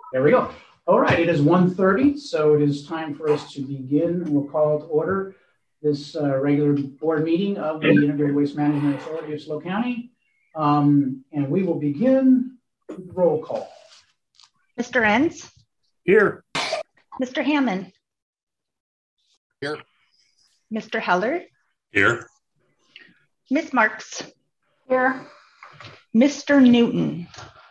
There we go. All right, it is 1:30, so it is time for us to begin. We'll call to order this regular board meeting of the Integrated Waste Management Authority of SLO County. And we will begin with roll call. Mr. Enns? Here. Mr. Hammond? Here. Mr. Heller? Here. Ms. Marks? Here. Mr. Newton?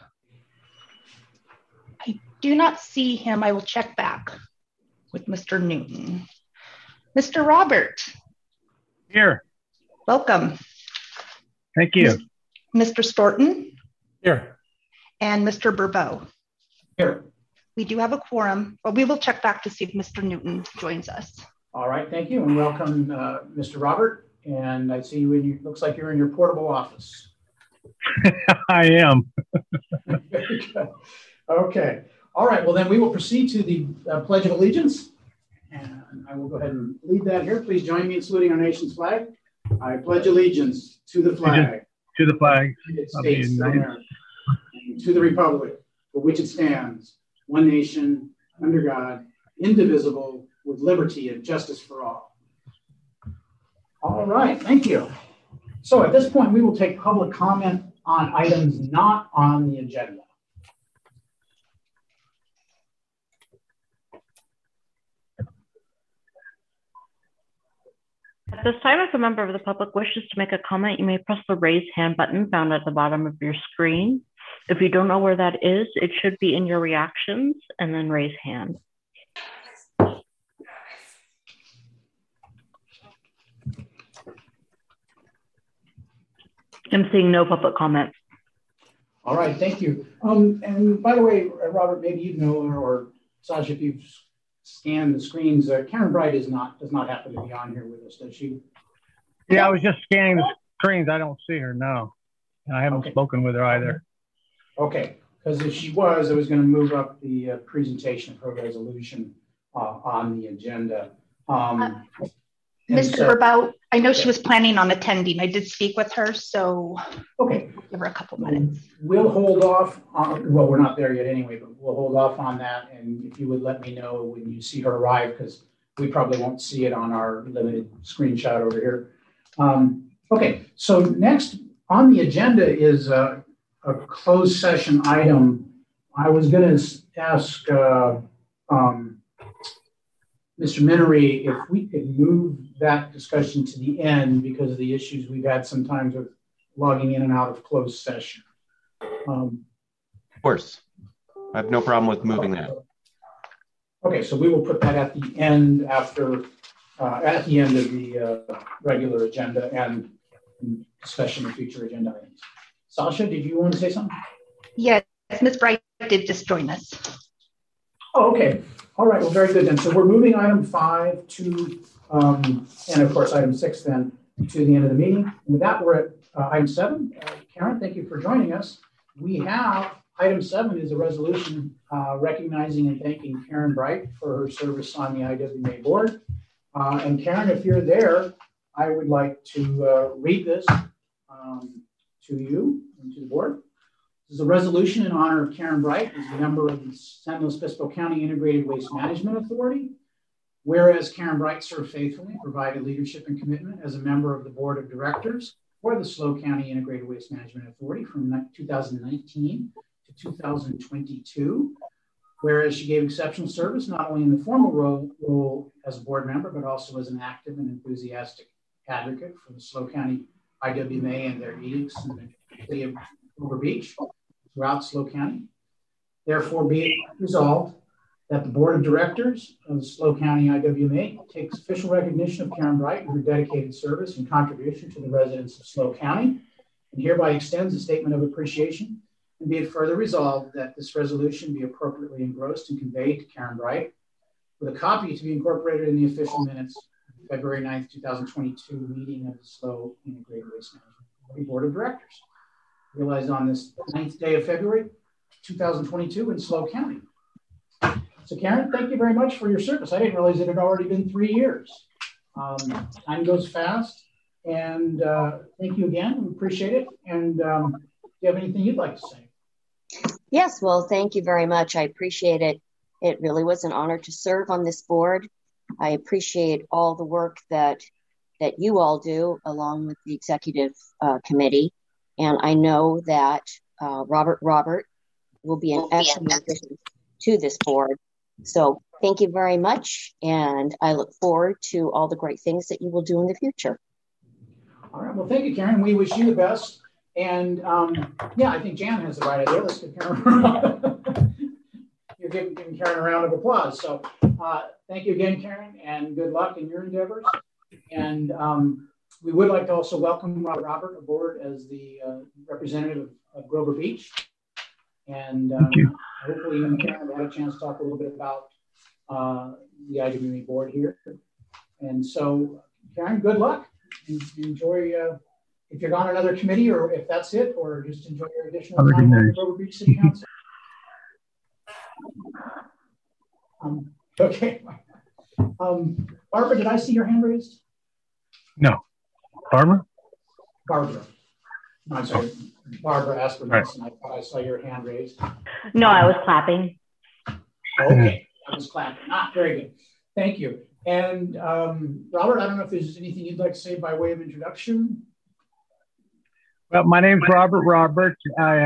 I do not see him. I will check back with Mr. Newton. Mr. Robert? Here. Welcome. Thank you. Mr. Storton? Here. And Mr. Burbeau? Here. We do have a quorum, but we will check back to see if Mr. Newton joins us. All right, thank you, and welcome, Mr. Robert. And I see you in your, looks like you're in your portable office. I am. Very good. Okay. All right, well then we will proceed to the Pledge of Allegiance. And I will go ahead and lead that here. Please join me in saluting our nation's flag. I pledge allegiance to the flag. To the flag of the United States of America, and to the republic for which it stands, one nation, under God, indivisible, with liberty and justice for all. All right, thank you. So at this point, we will take public comment on items not on the agenda. At this time, if a member of the public wishes to make a comment, you may press the raise hand button found at the bottom of your screen. If you don't know where that is, it should be in your reactions and then raise hand. I'm seeing no public comment. All right, thank you. And by the way, Robert, maybe you know, or Sasha, if you've scanned the screens, Karen Bright does not happen to be on here with us, does she? Yeah, I was just scanning the screens. I don't see her, no. And I haven't spoken with her either. Okay, because if she was, I was going to move up the presentation of her resolution on the agenda. Mr. Burbeau, I know she was planning on attending. I did speak with her, so okay, give her a couple minutes. We'll hold off on, well, we're not there yet anyway, but we'll hold off on that. And if you would let me know when you see her arrive, because we probably won't see it on our limited screenshot over here. Okay, so next on the agenda is a closed session item. I was going to ask Mr. Minery if we could move that discussion to the end because of the issues we've had sometimes with logging in and out of closed session. Of course. I have no problem with moving that. Okay, so we will put that at the end after, at the end of the regular agenda and discussion of future agenda items. Sasha, did you want to say something? Yes, Ms. Bright did just join us. Oh, okay. All right, well, very good then. So we're moving item 5 to, and of course, item 6 then to the end of the meeting. And with that, we're at item 7. Karen, thank you for joining us. We have item 7 is a resolution recognizing and thanking Karen Bright for her service on the IWMA board. And Karen, if you're there, I would like to read this to you and to the board. This is a resolution in honor of Karen Bright as a member of the San Luis Obispo County Integrated Waste Management Authority. Whereas Karen Bright served faithfully and provided leadership and commitment as a member of the board of directors for the SLO County Integrated Waste Management Authority from 2019 to 2022. Whereas she gave exceptional service not only in the formal role as a board member, but also as an active and enthusiastic advocate for the SLO County IWMA and their edicts in the city of Over Beach throughout SLO County. Therefore, be it resolved that the Board of Directors of the SLO County IWMA takes official recognition of Karen Bright and her dedicated service and contribution to the residents of SLO County, and hereby extends a statement of appreciation. And be it further resolved that this resolution be appropriately engrossed and conveyed to Karen Bright, with a copy to be incorporated in the official minutes of the February 9th, 2022 meeting of the SLO Integrated Waste Management Board of Directors, realized on this 9th day of February, 2022 in SLO County. So Karen, thank you very much for your service. I didn't realize it had already been 3 years. Time goes fast, and thank you again. We appreciate it. And do you have anything you'd like to say? Yes, well, thank you very much. I appreciate it. It really was an honor to serve on this board. I appreciate all the work that you all do along with the executive committee. And I know that Robert will be an excellent addition to this board. So thank you very much. And I look forward to all the great things that you will do in the future. All right. Well, thank you, Karen. We wish you the best. And yeah, I think Jan has the right idea. Let's give Karen You're giving Karen a round of applause. So thank you again, Karen, and good luck in your endeavors. And we would like to also welcome Robert aboard as the representative of Grover Beach. And hopefully you and Karen have had a chance to talk a little bit about the IWE board here. And so, Karen, good luck. Enjoy, if you're on another committee or if that's it, or just enjoy your additional time on the Grover Beach City Council. Okay. Barbara, did I see your hand raised? No. Barbara? Barbara. No, I'm sorry. Barbara Aspermussen. I thought I saw your hand raised. No, I was clapping. Okay. I was clapping. Very good. Thank you. And Robert, I don't know if there's anything you'd like to say by way of introduction. Well, my name's Robert Roberts.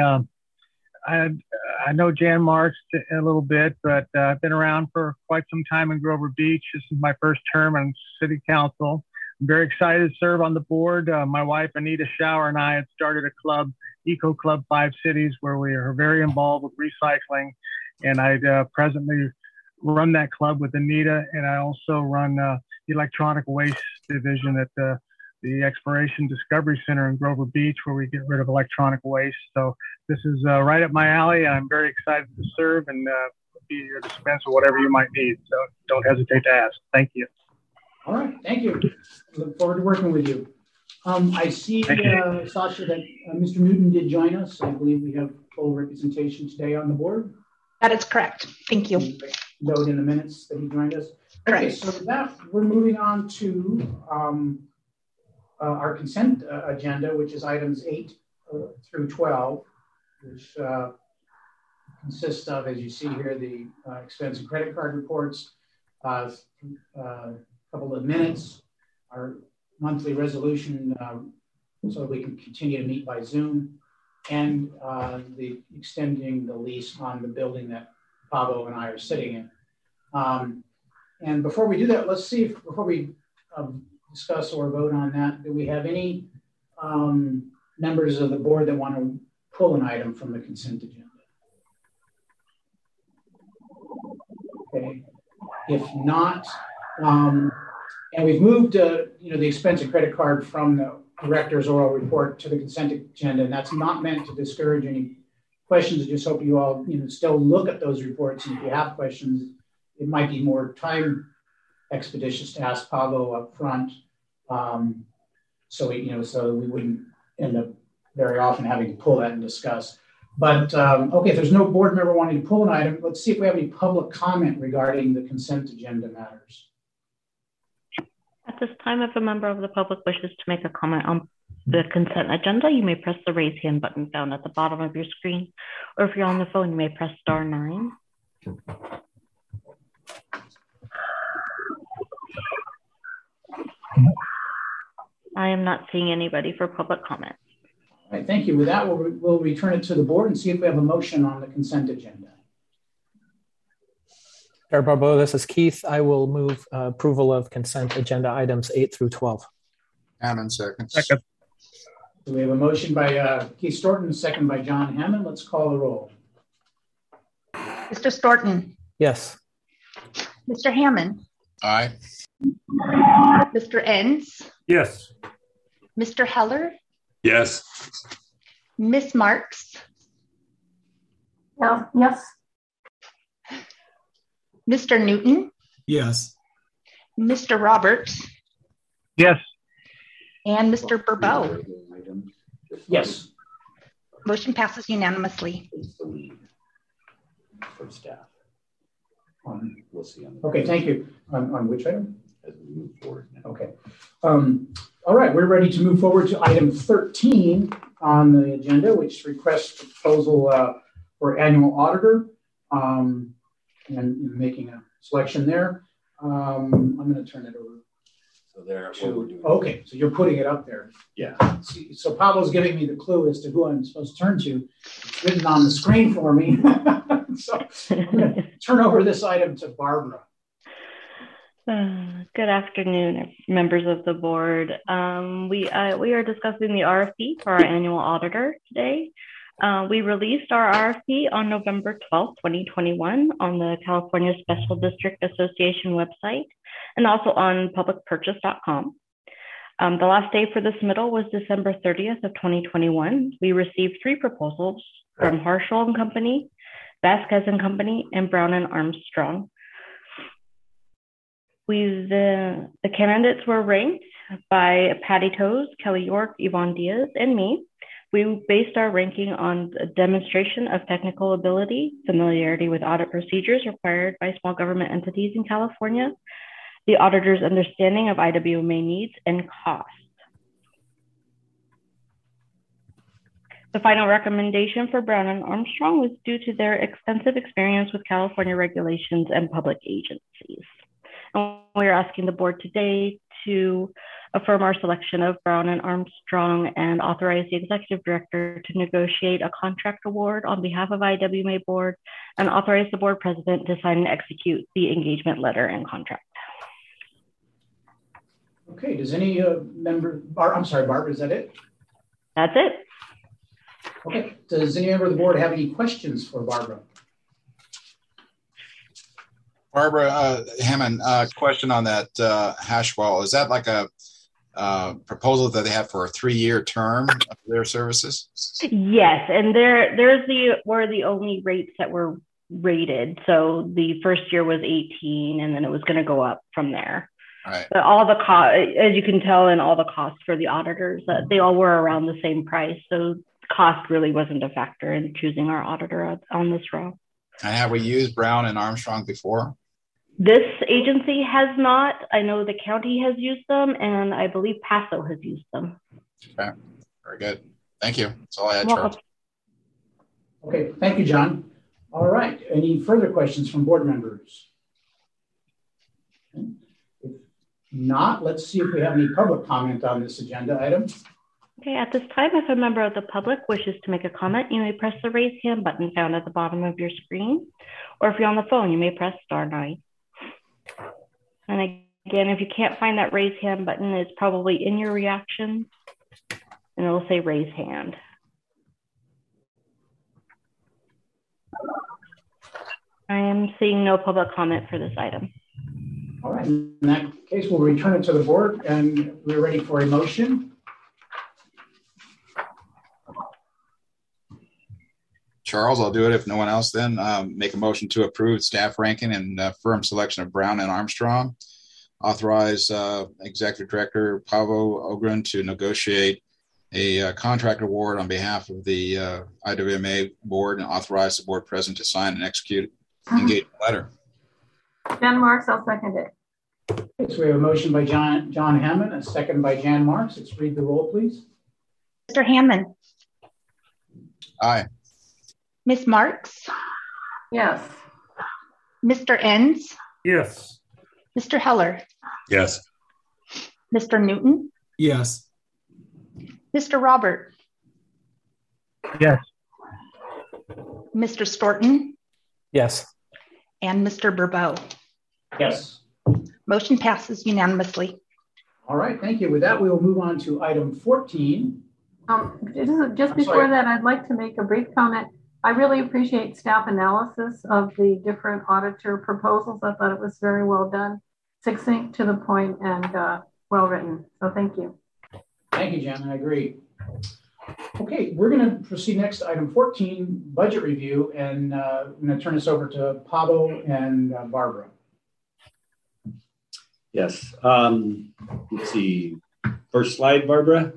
I know Jan Marks a little bit, but I've been around for quite some time in Grover Beach. This is my first term on City Council. I'm very excited to serve on the board. My wife, Anita Schauer, and I had started a club, Eco Club 5 Cities, where we are very involved with recycling. And I presently run that club with Anita, and I also run the electronic waste division at the Exploration Discovery Center in Grover Beach, where we get rid of electronic waste. So this is right up my alley. I'm very excited to serve and be your dispenser, whatever you might need. So don't hesitate to ask. Thank you. All right. Thank you. I look forward to working with you. I see, Sasha, that Mr. Newton did join us. I believe we have full representation today on the board. That is correct. Thank you. Note in the minutes that he joined us. Correct. Okay, so with that, we're moving on to our consent agenda, which is items 8 through 12, which consists of, as you see here, the expense and credit card reports, a couple of minutes, our monthly resolution so that we can continue to meet by Zoom, and the extending the lease on the building that Pablo and I are sitting in. And before we do that, let's see if, before we discuss or vote on that, do we have any members of the board that want to pull an item from the consent agenda? Okay, if not, and we've moved the expense and credit card from the director's oral report to the consent agenda, and that's not meant to discourage any questions. I just hope you all still look at those reports, and if you have questions, it might be more time expeditious to ask Pablo up front, so we wouldn't end up very often having to pull that and discuss. But okay, if there's no board member wanting to pull an item, let's see if we have any public comment regarding the consent agenda matters. At this time, if a member of the public wishes to make a comment on the consent agenda, you may press the raise hand button found at the bottom of your screen, or if you're on the phone, you may press *9. I am not seeing anybody for public comment. All right, thank you. With that, we'll return it to the board and see if we have a motion on the consent agenda. Chair Barbeau, this is Keith. I will move approval of consent agenda items 8 through 12. Hammond seconds. Second. So we have a motion by Keith Storton, a second by John Hammond. Let's call the roll. Mr. Storton. Yes. Mr. Hammond. Aye. Mr. Enns. Yes. Mr. Heller. Yes. Miss Marks. Yes. Mr. Newton. Yes. Mr. Roberts. Yes. And Mr. Barbeau. Yes. Motion passes unanimously. For staff. We'll see. Okay, thank you. On which item? As we move forward. Okay. All right, we're ready to move forward to item 13 on the agenda, which requests proposal for annual auditor, and making a selection there. I'm going to turn it over. So there, what we're doing. Okay, so you're putting it up there. Yeah. So Pablo's giving me the clue as to who I'm supposed to turn to. It's written on the screen for me. So I'm going to turn over this item to Barbara. Good afternoon, members of the board. We are discussing the RFP for our annual auditor today. We released our RFP on November 12th, 2021 on the California Special District Association website and also on publicpurchase.com. The last day for the submittal was December 30th of 2021. We received 3 proposals from Harshal and Company, Vasquez and Company, and Brown and Armstrong. The candidates were ranked by Patty Toes, Kelly York, Yvonne Diaz, and me. We based our ranking on the demonstration of technical ability, familiarity with audit procedures required by small government entities in California, the auditor's understanding of IWMA needs, and cost. The final recommendation for Brown and Armstrong was due to their extensive experience with California regulations and public agencies. And we're asking the board today to affirm our selection of Brown and Armstrong and authorize the executive director to negotiate a contract award on behalf of IWMA board and authorize the board president to sign and execute the engagement letter and contract. Okay, does any member, I'm sorry, Barbara, is that it? That's it. Okay, does any member of the board have any questions for Barbara? Barbara Hammond, question on that hash wall. Is that like a proposal that they have for a 3-year term of their services? Yes, and were the only rates that were rated. So the first year was 18, and then it was going to go up from there. Right. But all the cost, as you can tell, and all the costs for the auditors, they all were around the same price. So cost really wasn't a factor in choosing our auditor on this row. And have we used Brown and Armstrong before? This agency has not. I know the county has used them, and I believe Paso has used them. Okay, very good. Thank you. That's all I had, Charles. Okay, thank you, John. All right, any further questions from board members? Okay. If not, let's see if we have any public comment on this agenda item. Okay, at this time, if a member of the public wishes to make a comment, you may press the raise hand button found at the bottom of your screen. Or if you're on the phone, you may press *9. And again, if you can't find that raise hand button, it's probably in your reaction and it'll say raise hand. I am seeing no public comment for this item. All right, in that case, we'll return it to the board and we're ready for a motion. Charles, I'll do it if no one else then. Make a motion to approve staff ranking and firm selection of Brown and Armstrong. Authorize Executive Director Pavo Ogren to negotiate a contract award on behalf of the IWMA board and authorize the board president to sign and execute engagement letter. Jan Marks, I'll second it. Okay, so we have a motion by John Hammond, a second by Jan Marks. Let's read the roll, please. Mr. Hammond. Aye. Ms. Marks. Yes. Mr. Enns. Yes. Mr. Heller. Yes. Mr. Newton. Yes. Mr. Robert. Yes. Mr. Storton. Yes. And Mr. Bourbeau. Yes. Motion passes unanimously. All right, thank you. With that, we will move on to item 14. Just before that, I'd like to make a brief comment. I really appreciate staff analysis of the different auditor proposals. I thought it was very well done, succinct, to the point, and well written. So thank you. Thank you, Jen. I agree. Okay, we're going to proceed next to item 14, budget review, and I'm going to turn this over to Pablo and Barbara. Yes. Let's see. First slide, Barbara.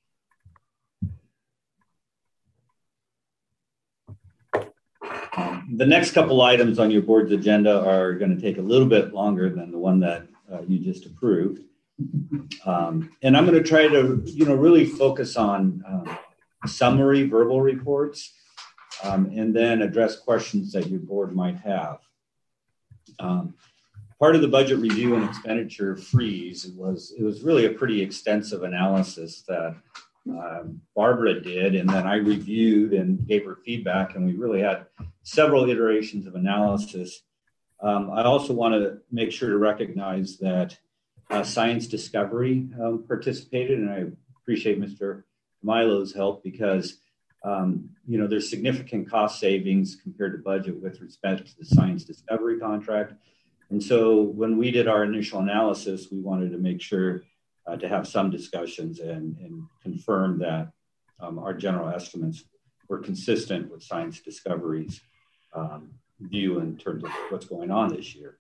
The next couple items on your board's agenda are going to take a little bit longer than the one that you just approved. And I'm going to try to, really focus on summary verbal reports. and then address questions that your board might have. Part of the budget review and expenditure freeze, it was really a pretty extensive analysis that Barbara did, and then I reviewed and gave her feedback, and we really had several iterations of analysis. I also want to make sure to recognize that Science Discovery participated, and I appreciate Mr. Milo's help because there's significant cost savings compared to budget with respect to the Science Discovery contract. And so when we did our initial analysis, we wanted to make sure to have some discussions and confirm that our general estimates were consistent with Science Discovery's view in terms of what's going on this year.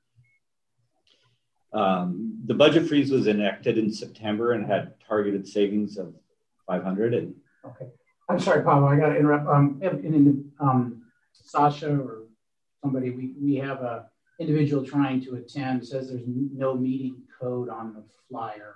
The budget freeze was enacted in September and had targeted savings of $500. Okay, I'm sorry, Pablo, I got to interrupt. Sasha or somebody, we have a individual trying to attend, says there's no meeting code on the flyer.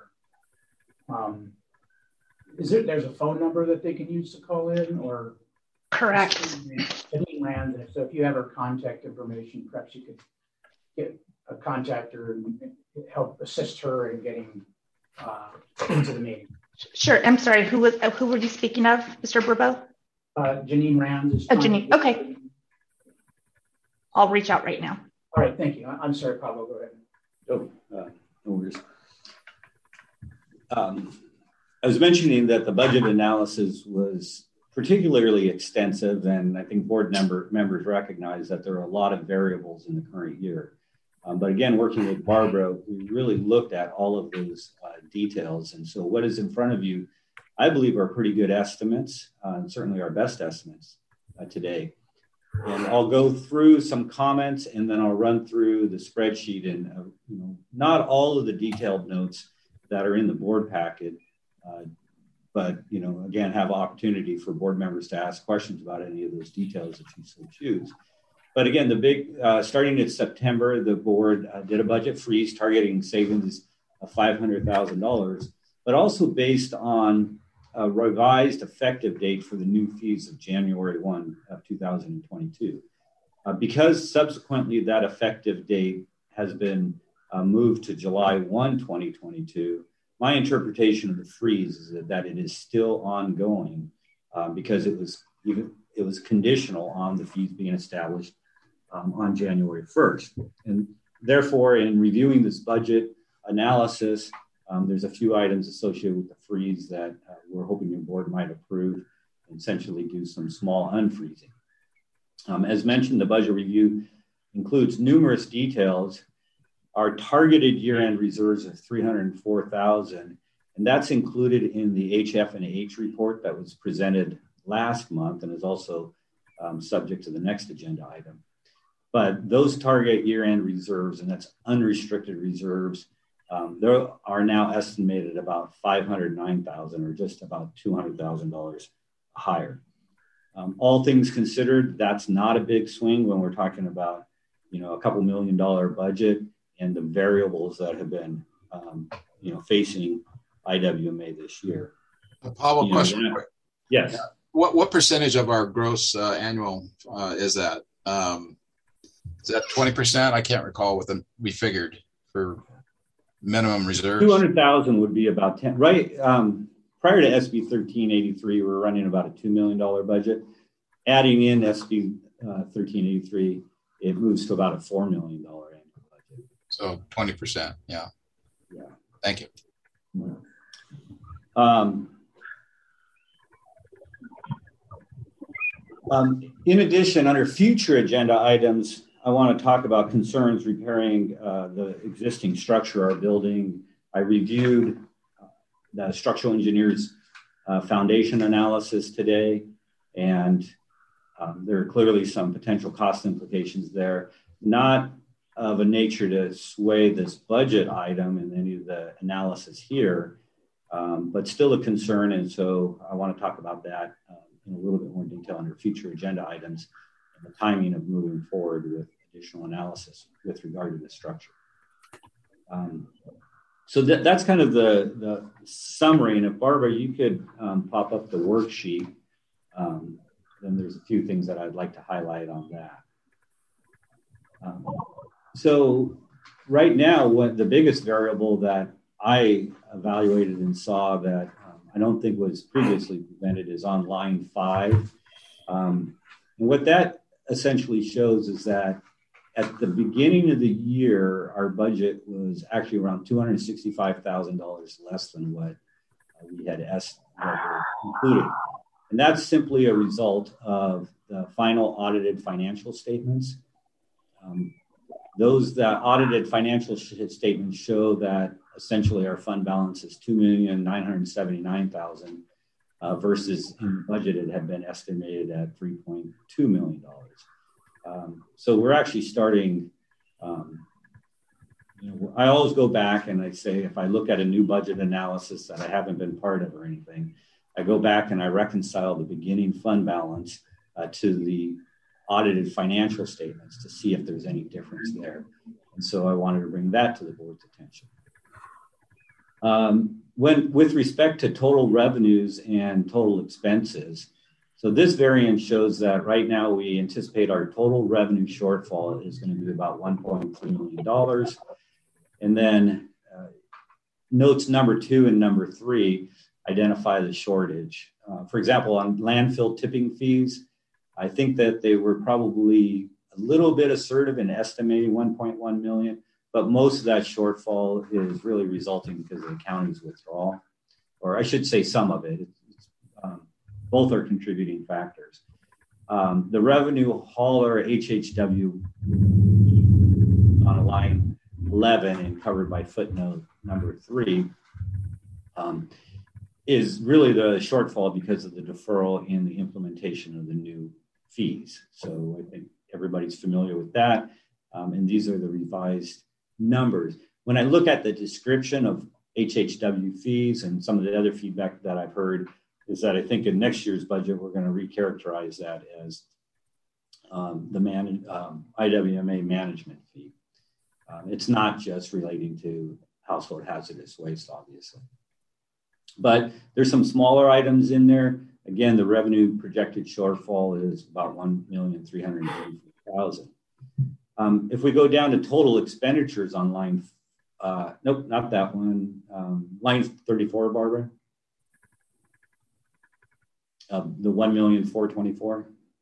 There's a phone number that they can use to call in, or? Correct. Janine Rand, so if you have her contact information, perhaps you could get a contact her and help assist her in getting into the meeting. Sure. I'm sorry. Who were you speaking of, Mr. Bourbeau? Janine Rand is. Janine. Okay. I'll reach out right now. All right. Thank you. I'm sorry, Pablo. Go ahead. No worries. I was mentioning that the budget analysis was particularly extensive, and I think board members recognize that there are a lot of variables in the current year. But again, working with Barbara, we really looked at all of those details. And so what is in front of you, I believe, are pretty good estimates, and certainly our best estimates today. And I'll go through some comments, and then I'll run through the spreadsheet and not all of the detailed notes that are in the board packet, but again, have opportunity for board members to ask questions about any of those details if you so choose. But again, the big, starting in September, the board did a budget freeze targeting savings of $500,000, but also based on a revised effective date for the new fees of January 1 of 2022. Because subsequently that effective date has been moved to July 1, 2022, my interpretation of the freeze is that it is still ongoing because it was conditional on the fees being established on January 1st. And therefore, in reviewing this budget analysis, there's a few items associated with the freeze that we're hoping your board might approve and essentially do some small unfreezing. As mentioned, the budget review includes numerous details. Our targeted year-end reserves of $304,000, and that's included in the HF&H report that was presented last month and is also subject to the next agenda item. But those target year-end reserves, and that's unrestricted reserves, there are now estimated about $509,000, or just about $200,000 higher. All things considered, that's not a big swing when we're talking about, a couple $1 million budget and the variables that have been, facing IWMA this year. Pablo, question. Yes. What percentage of our gross annual is that? Is that 20%? I can't recall what we figured for minimum reserves. 200,000 would be about 10. Right. Prior to SB 1383, we were running about a $2 million budget. Adding in SB 1383, it moves to about a $4 million annual budget. So 20%. Yeah. Yeah. Thank you. In addition, under future agenda items, I want to talk about concerns repairing the existing structure of our building. I reviewed the structural engineer's foundation analysis today, and there are clearly some potential cost implications there, not of a nature to sway this budget item in any of the analysis here, but still a concern. And so I want to talk about that in a little bit more detail under future agenda items and the timing of moving forward with additional analysis with regard to the structure. So that's kind of the summary. And if Barbara, you could pop up the worksheet then there's a few things that I'd like to highlight on that. So right now, what the biggest variable that I evaluated and saw that I don't think was previously presented is on line 5. And what that essentially shows is that at the beginning of the year, our budget was actually around $265,000 less than what we had included. And that's simply a result of the final audited financial statements. Those that audited financial statements show that essentially our fund balance is $2,979,000 versus in the budget it had been estimated at $3.2 million. So we're actually starting, I always go back and I say, if I look at a new budget analysis that I haven't been part of or anything, I go back and I reconcile the beginning fund balance to the audited financial statements to see if there's any difference there. And so I wanted to bring that to the board's attention. With respect to total revenues and total expenses, so this variance shows that right now we anticipate our total revenue shortfall is going to be about $1.3 million. And then notes number 2 and number 3 identify the shortage. For example, on landfill tipping fees, I think that they were probably a little bit assertive in estimating 1.1 million, but most of that shortfall is really resulting because of the county's withdrawal, or I should say some of it. Both are contributing factors. The revenue hauler HHW on line 11 and covered by footnote number 3 is really the shortfall because of the deferral in the implementation of the new fees. So I think everybody's familiar with that. And these are the revised numbers. When I look at the description of HHW fees and some of the other feedback that I've heard is that I think in next year's budget, we're going to recharacterize that as the IWMA management fee. It's not just relating to household hazardous waste, obviously. But there's some smaller items in there. Again, the revenue projected shortfall is about $1,384,000. If we go down to total expenditures on line, nope, not that one. Line 34, Barbara. The $1,424,000.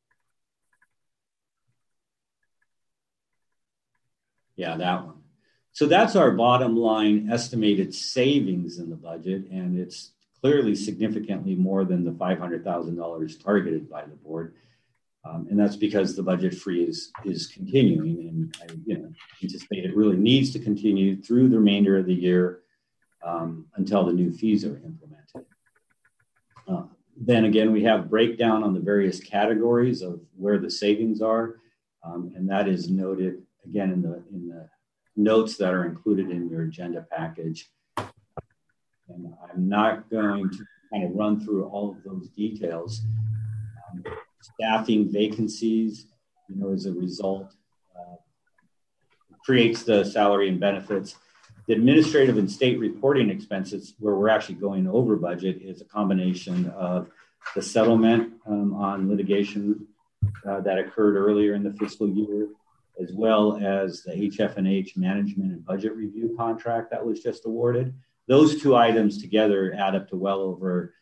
Yeah, that one. So that's our bottom line estimated savings in the budget, and it's clearly significantly more than the $500,000 targeted by the board. And that's because the budget freeze is continuing, and I anticipate it really needs to continue through the remainder of the year until the new fees are implemented. Then again, we have breakdown on the various categories of where the savings are, and that is noted again in the notes that are included in your agenda package. And I'm not going to kind of run through all of those details. Staffing vacancies, as a result, creates the salary and benefits. The administrative and state reporting expenses, where we're actually going over budget, is a combination of the settlement on litigation that occurred earlier in the fiscal year, as well as the HF&H management and budget review contract that was just awarded. Those two items together add up to well over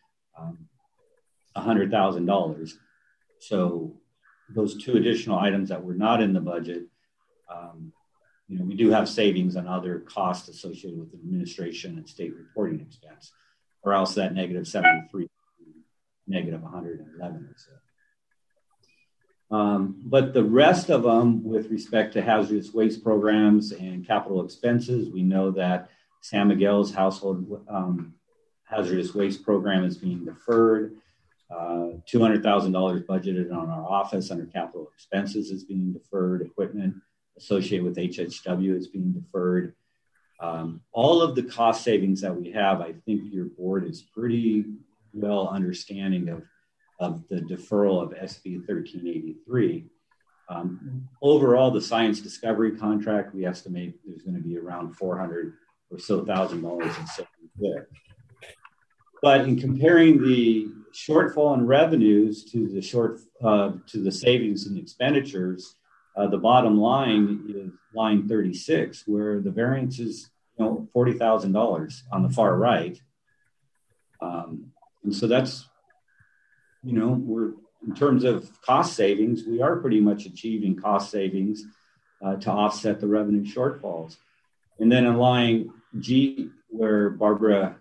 $100,000. So those two additional items that were not in the budget, we do have savings on other costs associated with administration and state reporting expense, or else that negative 73, negative 111 or so. But the rest of them, with respect to hazardous waste programs and capital expenses, we know that San Miguel's household hazardous waste program is being deferred. $200,000 budgeted on our office under capital expenses is being deferred. Equipment associated with HHW is being deferred. All of the cost savings that we have, I think your board is pretty well understanding of the deferral of SB 1383. Overall, the science discovery contract, we estimate there's going to be around $400,000 or so in savings there. But in comparing the shortfall in revenues to the savings and expenditures, the bottom line is line 36, where the variance is $40,000 on the far right. And so that's, we're, in terms of cost savings, we are pretty much achieving cost savings to offset the revenue shortfalls. And then in line G, where Barbara,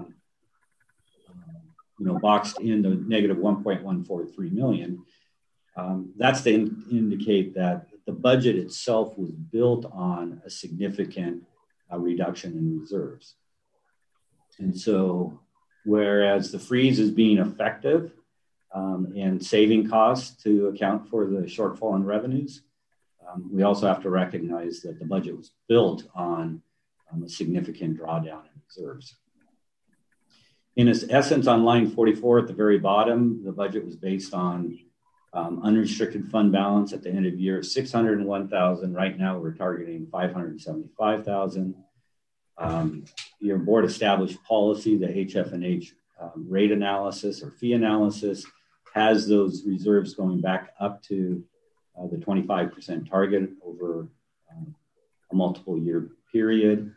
boxed in the negative 1.143 million, that's to indicate that the budget itself was built on a significant reduction in reserves. And so, whereas the freeze is being effective and saving costs to account for the shortfall in revenues, we also have to recognize that the budget was built on a significant drawdown in reserves. In essence, on line 44 at the very bottom, the budget was based on unrestricted fund balance at the end of year of 601,000. Right now, we're targeting 575,000. Your board established policy, the HF&H rate analysis or fee analysis, has those reserves going back up to the 25% target over a multiple year period.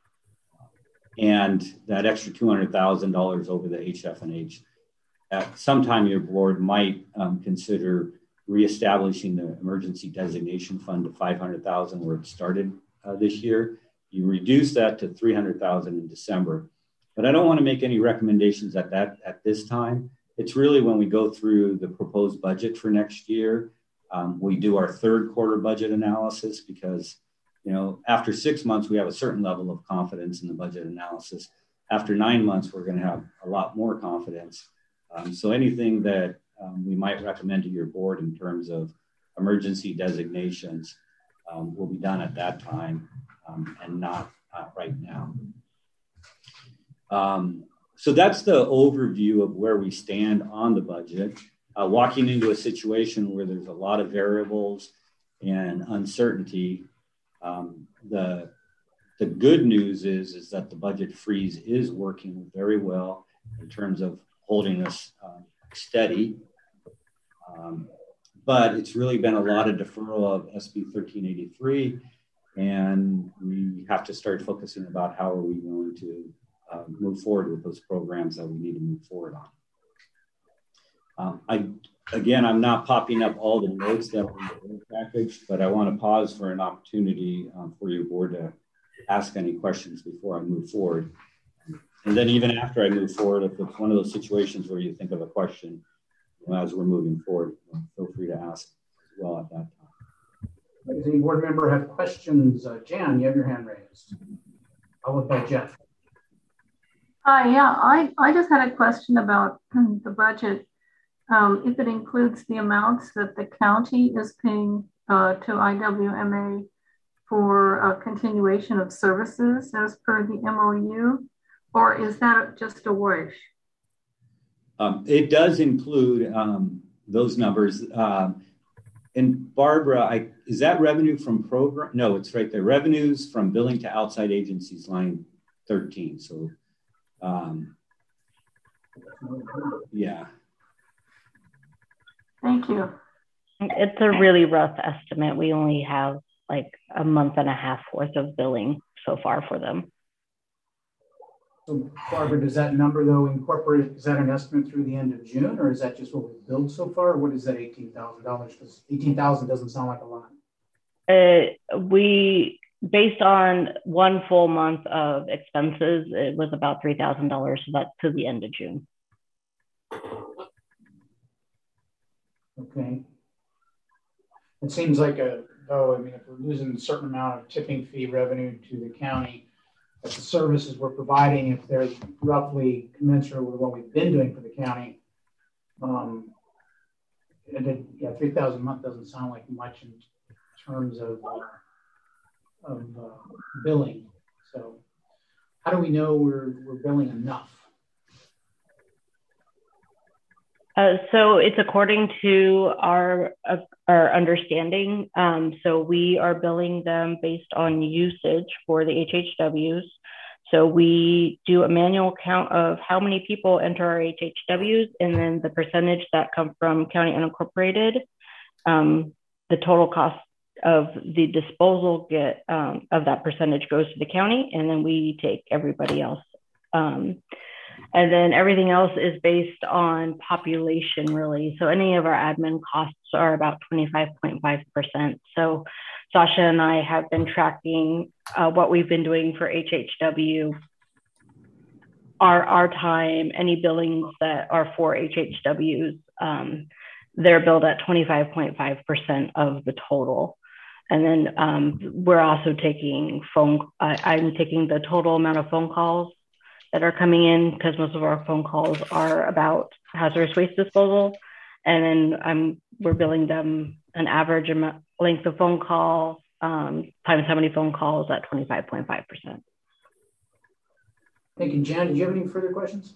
And that extra $200,000 over the HF&H, at some time your board might consider reestablishing the emergency designation fund to 500,000 where it started this year. You reduce that to 300,000 in December, but I don't want to make any recommendations at this time. It's really when we go through the proposed budget for next year, we do our third quarter budget analysis because, after 6 months, we have a certain level of confidence in the budget analysis. After 9 months, we're going to have a lot more confidence. So anything that we might recommend to your board in terms of emergency designations will be done at that time and not right now. So that's the overview of where we stand on the budget. Walking into a situation where there's a lot of variables and uncertainty, the good news is that the budget freeze is working very well in terms of holding us steady. But it's really been a lot of deferral of SB 1383, and we have to start focusing about how are we going to move forward with those programs that we need to move forward on. I'm not popping up all the notes that were in the package, but I want to pause for an opportunity for your board to ask any questions before I move forward. And then even after I move forward, if it's one of those situations where you think of a question as we're moving forward, feel free to ask as well at that time. Does any board member have questions? Jan, you have your hand raised. Followed by Jeff. I just had a question about the budget. If it includes the amounts that the county is paying to IWMA for a continuation of services as per the MOU, or is that just a wish? It does include those numbers. And Barbara, is that revenue from program? No, it's right there. Revenues from billing to outside agencies, line 13. So, yeah. Thank you. It's a really rough estimate. We only have like a month and a half worth of billing so far for them. So Barbara, does that number though incorporate, is that an estimate through the end of June, or is that just what we've billed so far? Or what is that $18,000? Because $18,000 doesn't sound like a lot. Based on one full month of expenses, it was about $3,000, so that's to the end of June. Okay. It seems like if we're losing a certain amount of tipping fee revenue to the county, that the services we're providing, if they're roughly commensurate with what we've been doing for the county, $3,000 a month doesn't sound like much in terms of billing. So how do we know we're billing enough? So it's according to our understanding. So we are billing them based on usage for the HHWs. So we do a manual count of how many people enter our HHWs, and then the percentage that come from county unincorporated. The total cost of the disposal of that percentage goes to the county, and then we take everybody else. And then everything else is based on population, really. So any of our admin costs are about 25.5%. So Sasha and I have been tracking what we've been doing for HHW, our time, any billings that are for HHWs, they're billed at 25.5% of the total. And then we're also taking I'm taking the total amount of phone calls that are coming in, because most of our phone calls are about hazardous waste disposal. And then we're billing them an average length of phone call times how many phone calls at 25.5%. Thank you. Jan, did you have any further questions?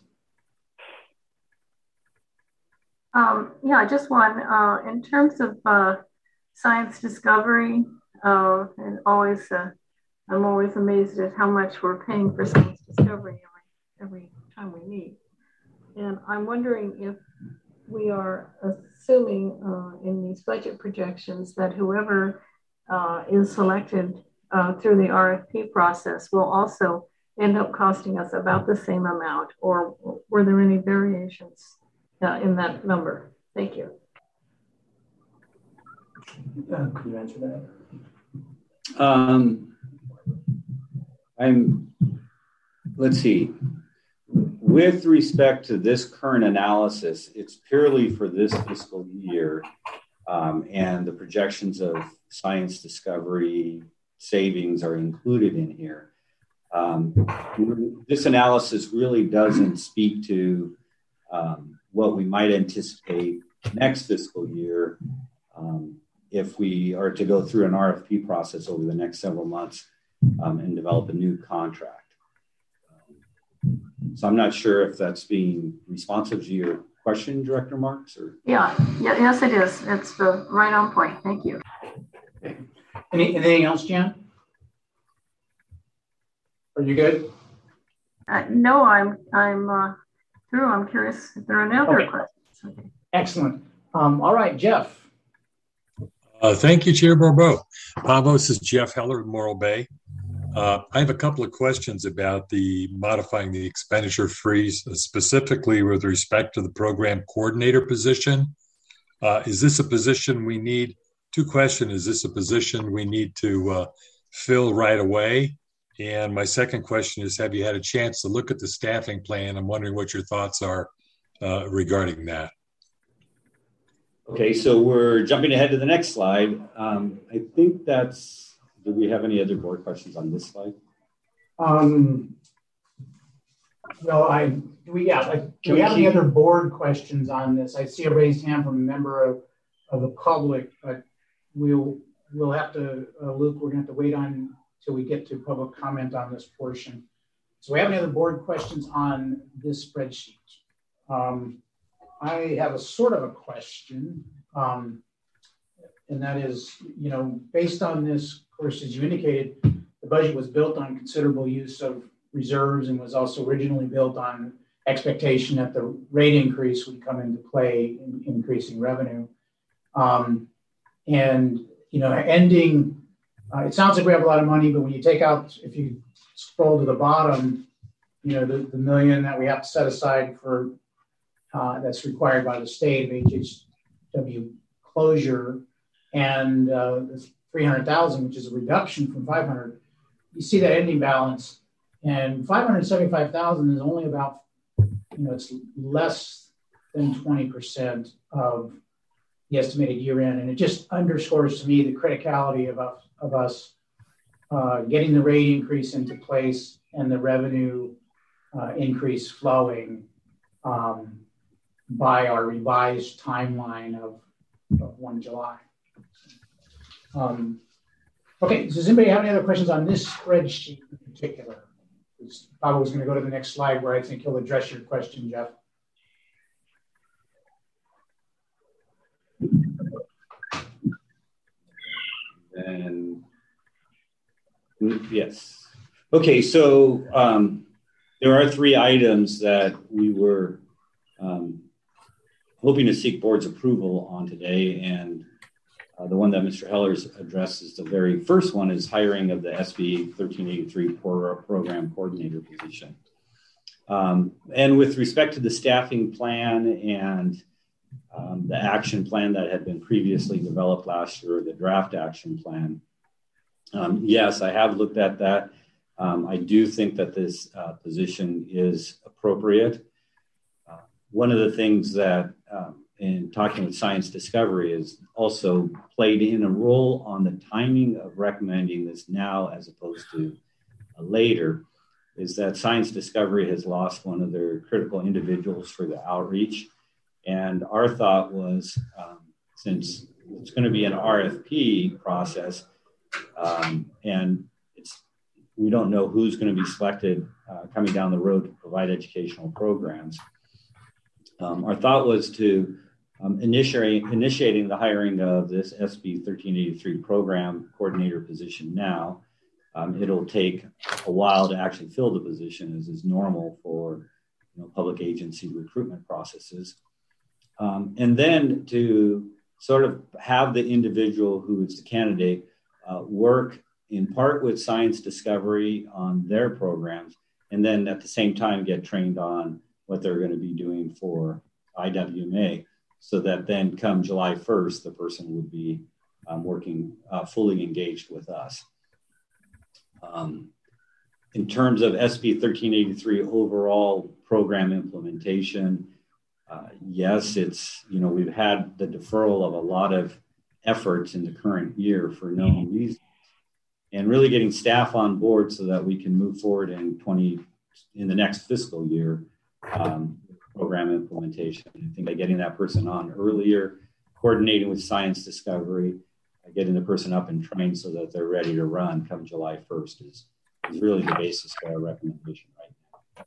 Yeah, just one. In terms of science discovery, and I'm always amazed at how much we're paying for science discovery every time we meet. And I'm wondering if we are assuming in these budget projections that whoever is selected through the RFP process will also end up costing us about the same amount, or were there any variations in that number? Thank you. Could you answer that? Let's see. With respect to this current analysis, it's purely for this fiscal year, and the projections of science discovery savings are included in here. This analysis really doesn't speak to what we might anticipate next fiscal year if we are to go through an RFP process over the next several months and develop a new contract. So I'm not sure if that's being responsive to your question, Director Marks, or yes, it is. It's right on point. Thank you. Okay. Anything else, Jan? Are you good? No, I'm through. I'm curious if there are any other questions. Okay. Excellent. All right, Jeff. Thank you, Chair Barbeau. Pavo, this is Jeff Heller of Morro Bay. I have a couple of questions about the modifying the expenditure freeze, specifically with respect to the program coordinator position. Is this a position we need? Two questions. Is this a position we need to fill right away? And my second question is, have you had a chance to look at the staffing plan? I'm wondering what your thoughts are regarding that. Okay, so we're jumping ahead to the next slide. I think do we have any other board questions on this slide? Do we have any other board questions on this? I see a raised hand from a member of the public, but we'll have to, Luke, we're gonna have to wait until we get to public comment on this portion. So we have any other board questions on this spreadsheet? I have a sort of a question, and that is, based on this, of course, as you indicated, the budget was built on considerable use of reserves and was also originally built on expectation that the rate increase would come into play in increasing revenue. Ending, it sounds like we have a lot of money, but when you take out, if you scroll to the bottom, the million that we have to set aside for that's required by the state of HHW closure, and the 300,000, which is a reduction from 500, you see that ending balance, and 575,000 is only about, it's less than 20% of the estimated year end, and it just underscores to me the criticality of us getting the rate increase into place and the revenue increase flowing by our revised timeline of 1 July. Okay, so does anybody have any other questions on this spreadsheet in particular? I was going to go to the next slide where I think he'll address your question, Jeff. And yes. Okay, so there are 3 items that we were hoping to seek board's approval on today, and the one that Mr. Heller's addressed is the very first one, is hiring of the SB 1383 program coordinator position. And with respect to the staffing plan and the action plan that had been previously developed last year, the draft action plan, yes, I have looked at that. I do think that this position is appropriate. One of the things that in talking with Science Discovery is also played in a role on the timing of recommending this now as opposed to later, is that Science Discovery has lost one of their critical individuals for the outreach. And our thought was, since it's going to be an RFP process, and we don't know who's going to be selected coming down the road to provide educational programs. Our thought was to initiating the hiring of this SB 1383 program coordinator position now. It'll take a while to actually fill the position, as is normal for public agency recruitment processes. And then to sort of have the individual who is the candidate work in part with Science Discovery on their programs, and then at the same time get trained on what they're going to be doing for IWMA, so that then come July 1st, the person would be working fully engaged with us. In terms of SB 1383 overall program implementation, yes, it's, we've had the deferral of a lot of efforts in the current year for known reasons, and really getting staff on board so that we can move forward in the next fiscal year program implementation. I think by getting that person on earlier, coordinating with Science Discovery, getting the person up and trained so that they're ready to run come July 1st is really the basis for our recommendation right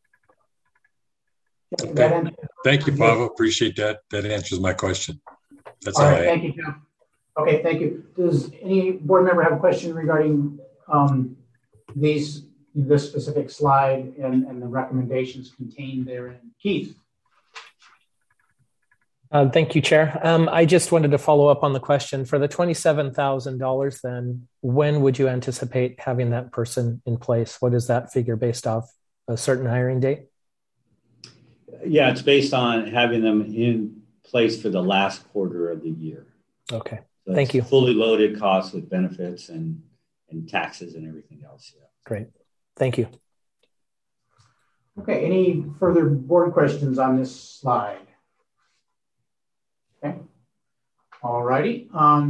now. Okay. Thank you, Pavel. Appreciate that. That answers my question. That's all right. Thank you, John. Okay, thank you. Does any board member have a question regarding this specific slide and the recommendations contained therein? Keith. Thank you, Chair. I just wanted to follow up on the question. For the $27,000, then, when would you anticipate having that person in place? What is that figure based off a certain hiring date? Yeah, it's based on having them in place for the last quarter of the year. Okay, so thank you. Fully loaded costs with benefits and taxes and everything else. Yeah. Great, thank you. Okay, any further board questions on this slide? Okay. All righty.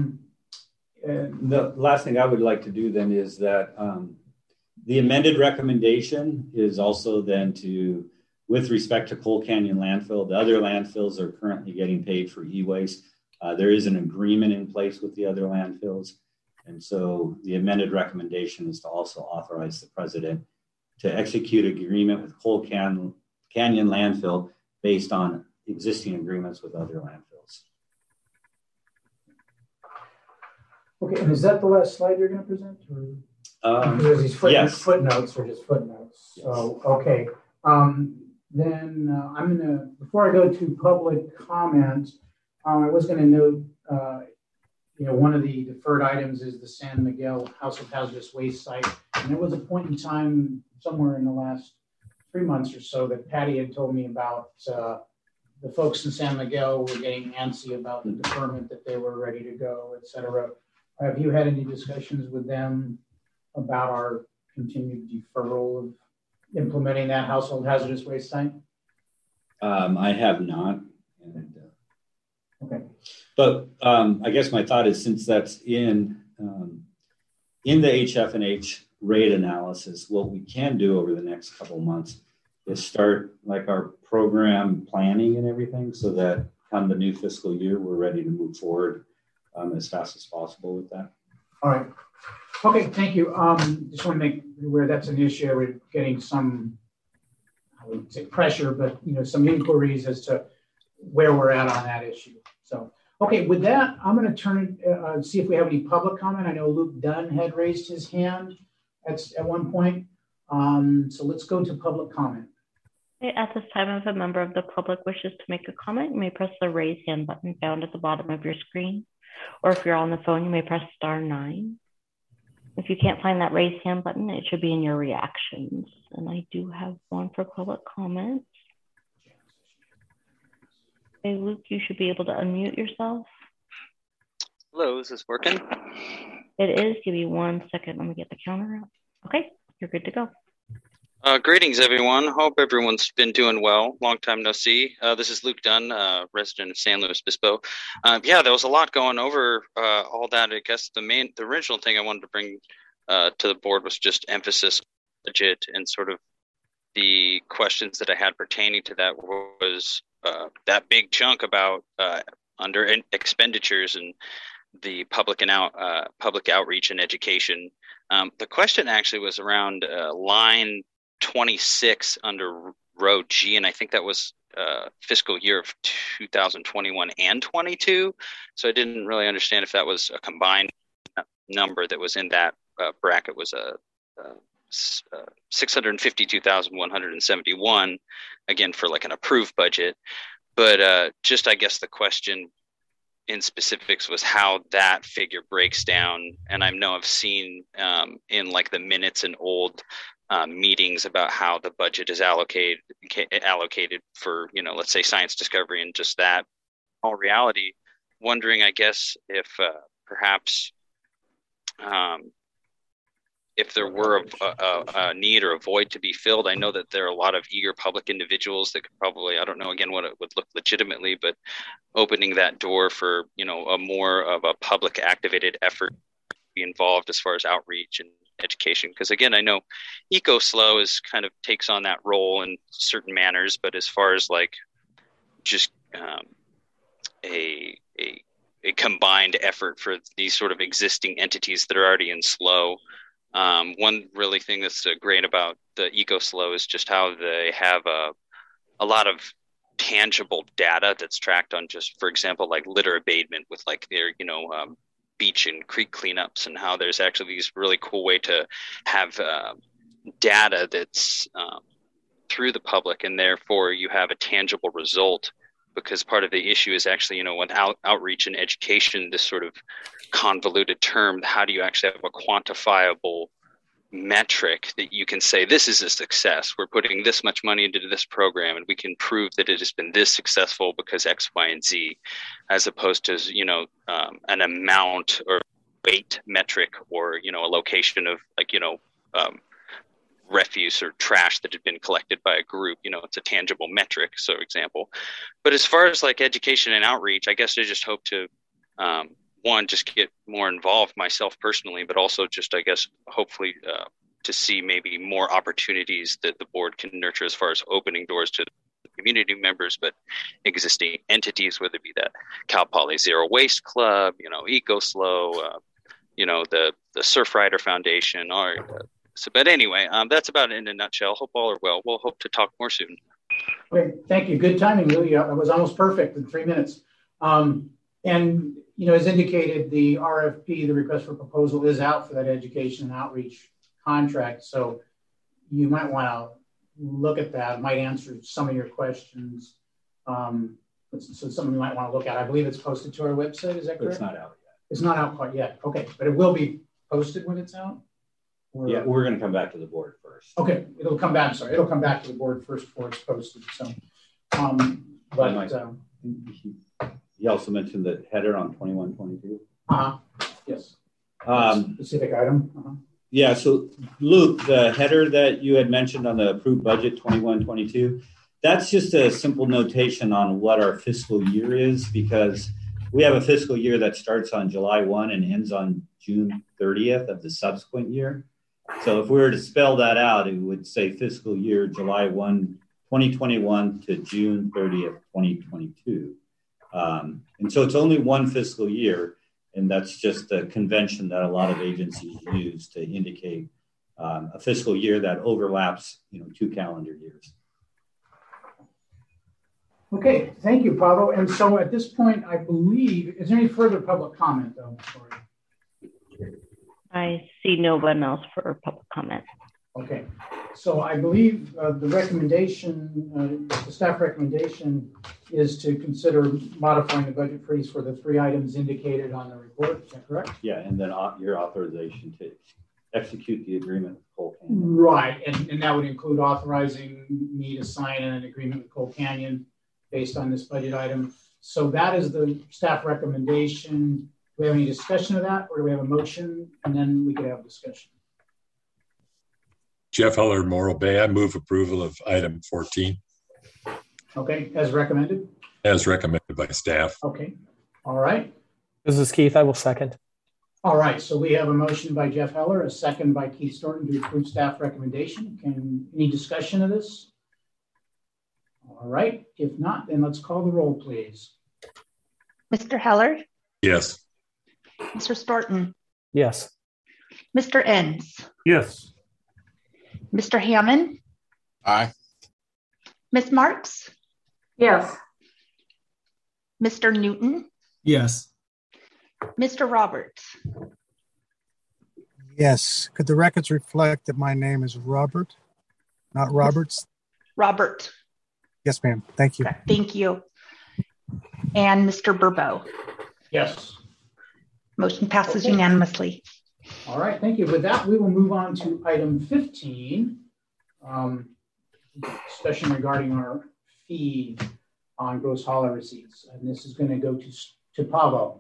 The last thing I would like to do then is that the amended recommendation is also then to, with respect to Coal Canyon landfill, the other landfills are currently getting paid for e-waste. There is an agreement in place with the other landfills. And so the amended recommendation is to also authorize the president to execute an agreement with Coal Canyon landfill based on existing agreements with other landfills. Okay, and is that the last slide you're going to present? Or these yes. Footnotes or just footnotes? Yes. So, okay. Then I'm going to, before I go to public comment, I was going to note, one of the deferred items is the San Miguel House of Hazardous Waste site. And there was a point in time somewhere in the last 3 months or so that Patty had told me about the folks in San Miguel were getting antsy about the deferment, that they were ready to go, et cetera. Have you had any discussions with them about our continued deferral of implementing that household hazardous waste site? I have not. Okay. But I guess my thought is, since that's in the HF&H rate analysis, what we can do over the next couple of months is start like our program planning and everything, so that come the new fiscal year, we're ready to move forward as fast as possible with that. All right. Okay, thank you. Just want to make you aware that's an issue. We're getting some, I wouldn't say pressure, but some inquiries as to where we're at on that issue. So, okay, with that, I'm going to turn it, see if we have any public comment. I know Luke Dunn had raised his hand. at one point. So let's go to public comment. At this time, if a member of the public wishes to make a comment, you may press the raise hand button found at the bottom of your screen. Or if you're on the phone, you may press *9. If you can't find that raise hand button, it should be in your reactions. And I do have one for public comment. Hey, Luke, you should be able to unmute yourself. Hello, is this working? It is. Give me 1 second. Let me get the counter out. Okay, you're good to go. Greetings, everyone. Hope everyone's been doing well. Long time no see. This is Luke Dunn, resident of San Luis Obispo. Yeah, there was a lot going over all that. I guess the original thing I wanted to bring to the board was just emphasis on budget, and sort of the questions that I had pertaining to that was that big chunk about under expenditures and the public outreach and education. The question actually was around line 26 under row G, and I think that was fiscal year of 2021 and 22. So I didn't really understand if that was a combined number that was in that bracket was a 652,171, again for like an approved budget. But just I guess the question in specifics was how that figure breaks down. And I know I've seen in like the minutes and old meetings about how the budget is allocated for, let's say science discovery and just that. In all reality, wondering, I guess, if perhaps if there were a need or a void to be filled. I know that there are a lot of eager public individuals that could probably, I don't know again what it would look legitimately, but opening that door for, a more of a public activated effort to be involved as far as outreach and education. Because again, I know EcoSlow is kind of takes on that role in certain manners, but as far as like just a combined effort for these sort of existing entities that are already in SLOW. One really thing that's great about the EcoSlow is just how they have a lot of tangible data that's tracked on just, for example, like litter abatement with like their, beach and creek cleanups, and how there's actually these really cool way to have data that's through the public, and therefore you have a tangible result. Because part of the issue is actually, with outreach and education, this sort of convoluted term, how do you actually have a quantifiable metric that you can say, this is a success. We're putting this much money into this program, and we can prove that it has been this successful because X, Y, and Z, as opposed to, an amount or weight metric or, a location of like, refuse or trash that had been collected by a group. It's a tangible metric, so example. But as far as like education and outreach, I guess I just hope to one, just get more involved myself personally, but also just, I guess, hopefully to see maybe more opportunities that the board can nurture as far as opening doors to community members, but existing entities, whether it be that Cal Poly Zero Waste Club, EcoSlow, the Surfrider Foundation, or so, but anyway, that's about it in a nutshell. Hope all are well. We'll hope to talk more soon. Okay, thank you. Good timing, Lou. Yeah, it was almost perfect in 3 minutes. And, as indicated, the RFP, the request for proposal, is out for that education and outreach contract. So you might want to look at that. It might answer some of your questions. So something you might want to look at. I believe it's posted to our website. Is that correct? It's not out yet. It's not out quite yet. Okay, but it will be posted when it's out? Yeah, we're going to come back to the board first. Okay, it'll come back. Sorry, it'll come back to the board first before it's posted. So, he also mentioned the header on 2122. Yes. Specific item. Yeah. So, Luke, the header that you had mentioned on the approved budget 2122, that's just a simple notation on what our fiscal year is, because we have a fiscal year that starts on July 1 and ends on June 30th of the subsequent year. So if we were to spell that out, it would say fiscal year July 1, 2021 to June 30th, 2022. And so it's only one fiscal year, and that's just a convention that a lot of agencies use to indicate a fiscal year that overlaps, 2 calendar years. Okay, thank you, Pablo. And so at this point, I believe, is there any further public comment, though? I I see no one else for public comment. Okay, so I believe the recommendation, the staff recommendation is to consider modifying the budget freeze for the 3 items indicated on the report. Is that correct? Yeah, and then your authorization to execute the agreement with Coal Canyon. Right, and that would include authorizing me to sign an agreement with Coal Canyon based on this budget item. So that is the staff recommendation. Do we have any discussion of that, or do we have a motion, and then we could have discussion? Jeff Heller, Morro Bay. I move approval of item 14. Okay, as recommended? As recommended by staff. Okay, all right. This is Keith. I will second. All right, so we have a motion by Jeff Heller, a second by Keith Storton to approve staff recommendation. Any discussion of this? All right, if not, then let's call the roll, please. Mr. Heller? Yes. Mr. Storton? Yes. Mr. Enns? Yes. Mr. Hammond? Aye. Ms. Marks? Yes. Mr. Newton? Yes. Mr. Roberts? Yes. Could the records reflect that my name is Robert, not Roberts? Robert. Yes, ma'am. Thank you. Okay, thank you. And Mr. Burbo? Yes. Motion passes unanimously. All right, thank you. With that, we will move on to item 15, discussion regarding our fee on gross hauler receipts. And this is going to go to Pavo.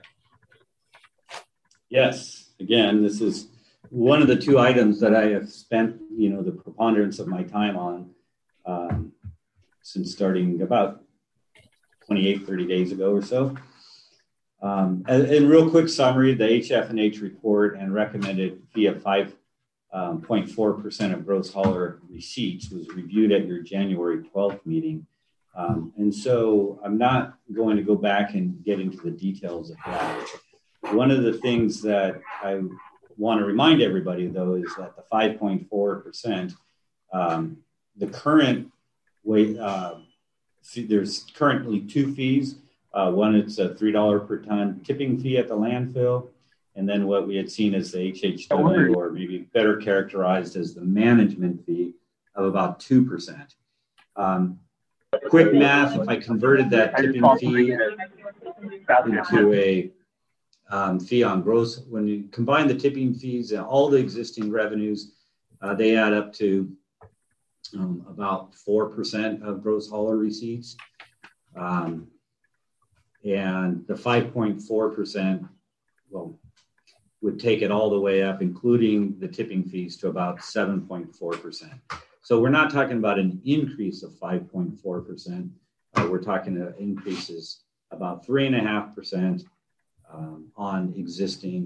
Yes, again, this is one of the 2 items that I have spent, the preponderance of my time on since starting about 28, 30 days ago or so. In real quick summary, the HF&H report and recommended fee of 5.4% of gross hauler receipts was reviewed at your January 12th meeting. And so I'm not going to go back and get into the details of that. One of the things that I want to remind everybody, though, is that the 5.4%, the current way, there's currently 2 fees. One, it's a $3 per ton tipping fee at the landfill. And then what we had seen as the HHW, or maybe better characterized as the management fee, of about 2%. Quick math, if I converted that tipping fee into a fee on gross, when you combine the tipping fees and all the existing revenues, they add up to about 4% of gross hauler receipts. And the 5.4%, would take it all the way up, including the tipping fees, to about 7.4%. So we're not talking about an increase of 5.4%. We're talking increases about 3.5% on existing,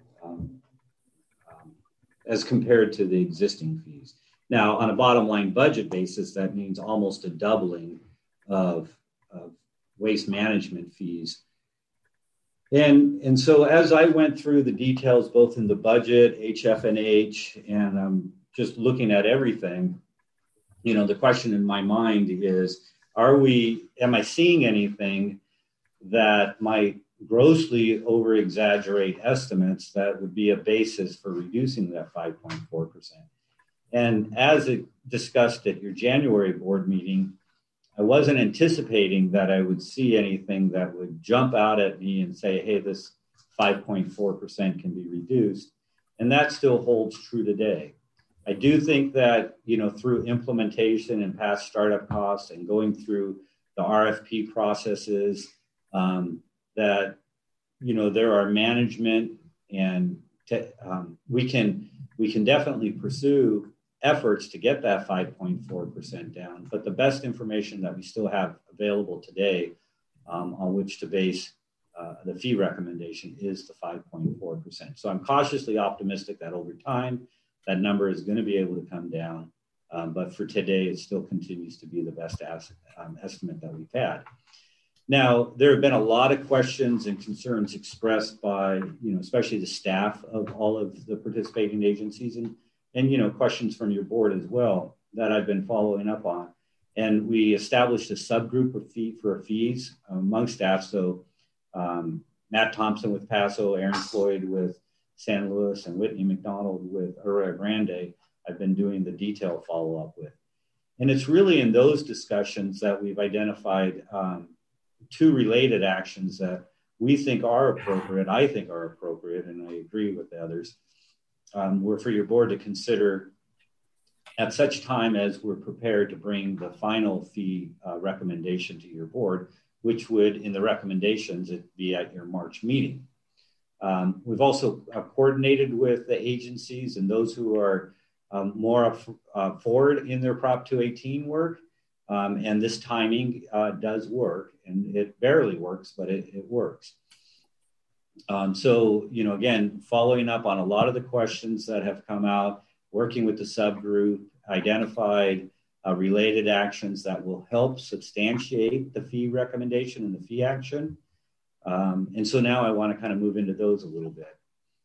as compared to the existing fees. Now, on a bottom line budget basis, that means almost a doubling of waste management fees. And so as I went through the details, both in the budget, HF&H, and just looking at everything, the question in my mind is, am I seeing anything that might grossly over-exaggerate estimates that would be a basis for reducing that 5.4%? And as it discussed at your January board meeting, I wasn't anticipating that I would see anything that would jump out at me and say, hey, this 5.4% can be reduced. And that still holds true today. I do think that, through implementation and past startup costs and going through the RFP processes, that, there are management and we can definitely pursue efforts to get that 5.4% down. But the best information that we still have available today on which to base the fee recommendation is the 5.4%. So I'm cautiously optimistic that over time, that number is going to be able to come down. But for today, it still continues to be the best estimate that we've had. Now, there have been a lot of questions and concerns expressed by, especially the staff of all of the participating agencies and questions from your board as well that I've been following up on. And we established a subgroup of fees among staff. So Matt Thompson with Paso, Aaron Floyd with San Luis and Whitney McDonald with Arroyo Grande, I've been doing the detailed follow-up with. And it's really in those discussions that we've identified two related actions that we think are appropriate, I think are appropriate, and I agree with the others, were for your board to consider at such time as we're prepared to bring the final fee recommendation to your board, which would, in the recommendations, it be at your March meeting. We've also coordinated with the agencies and those who are more forward in their Prop 218 work. And this timing does work, and it barely works, but it works. So, again, following up on a lot of the questions that have come out, working with the subgroup, identified related actions that will help substantiate the fee recommendation and the fee action. And so now I want to kind of move into those a little bit.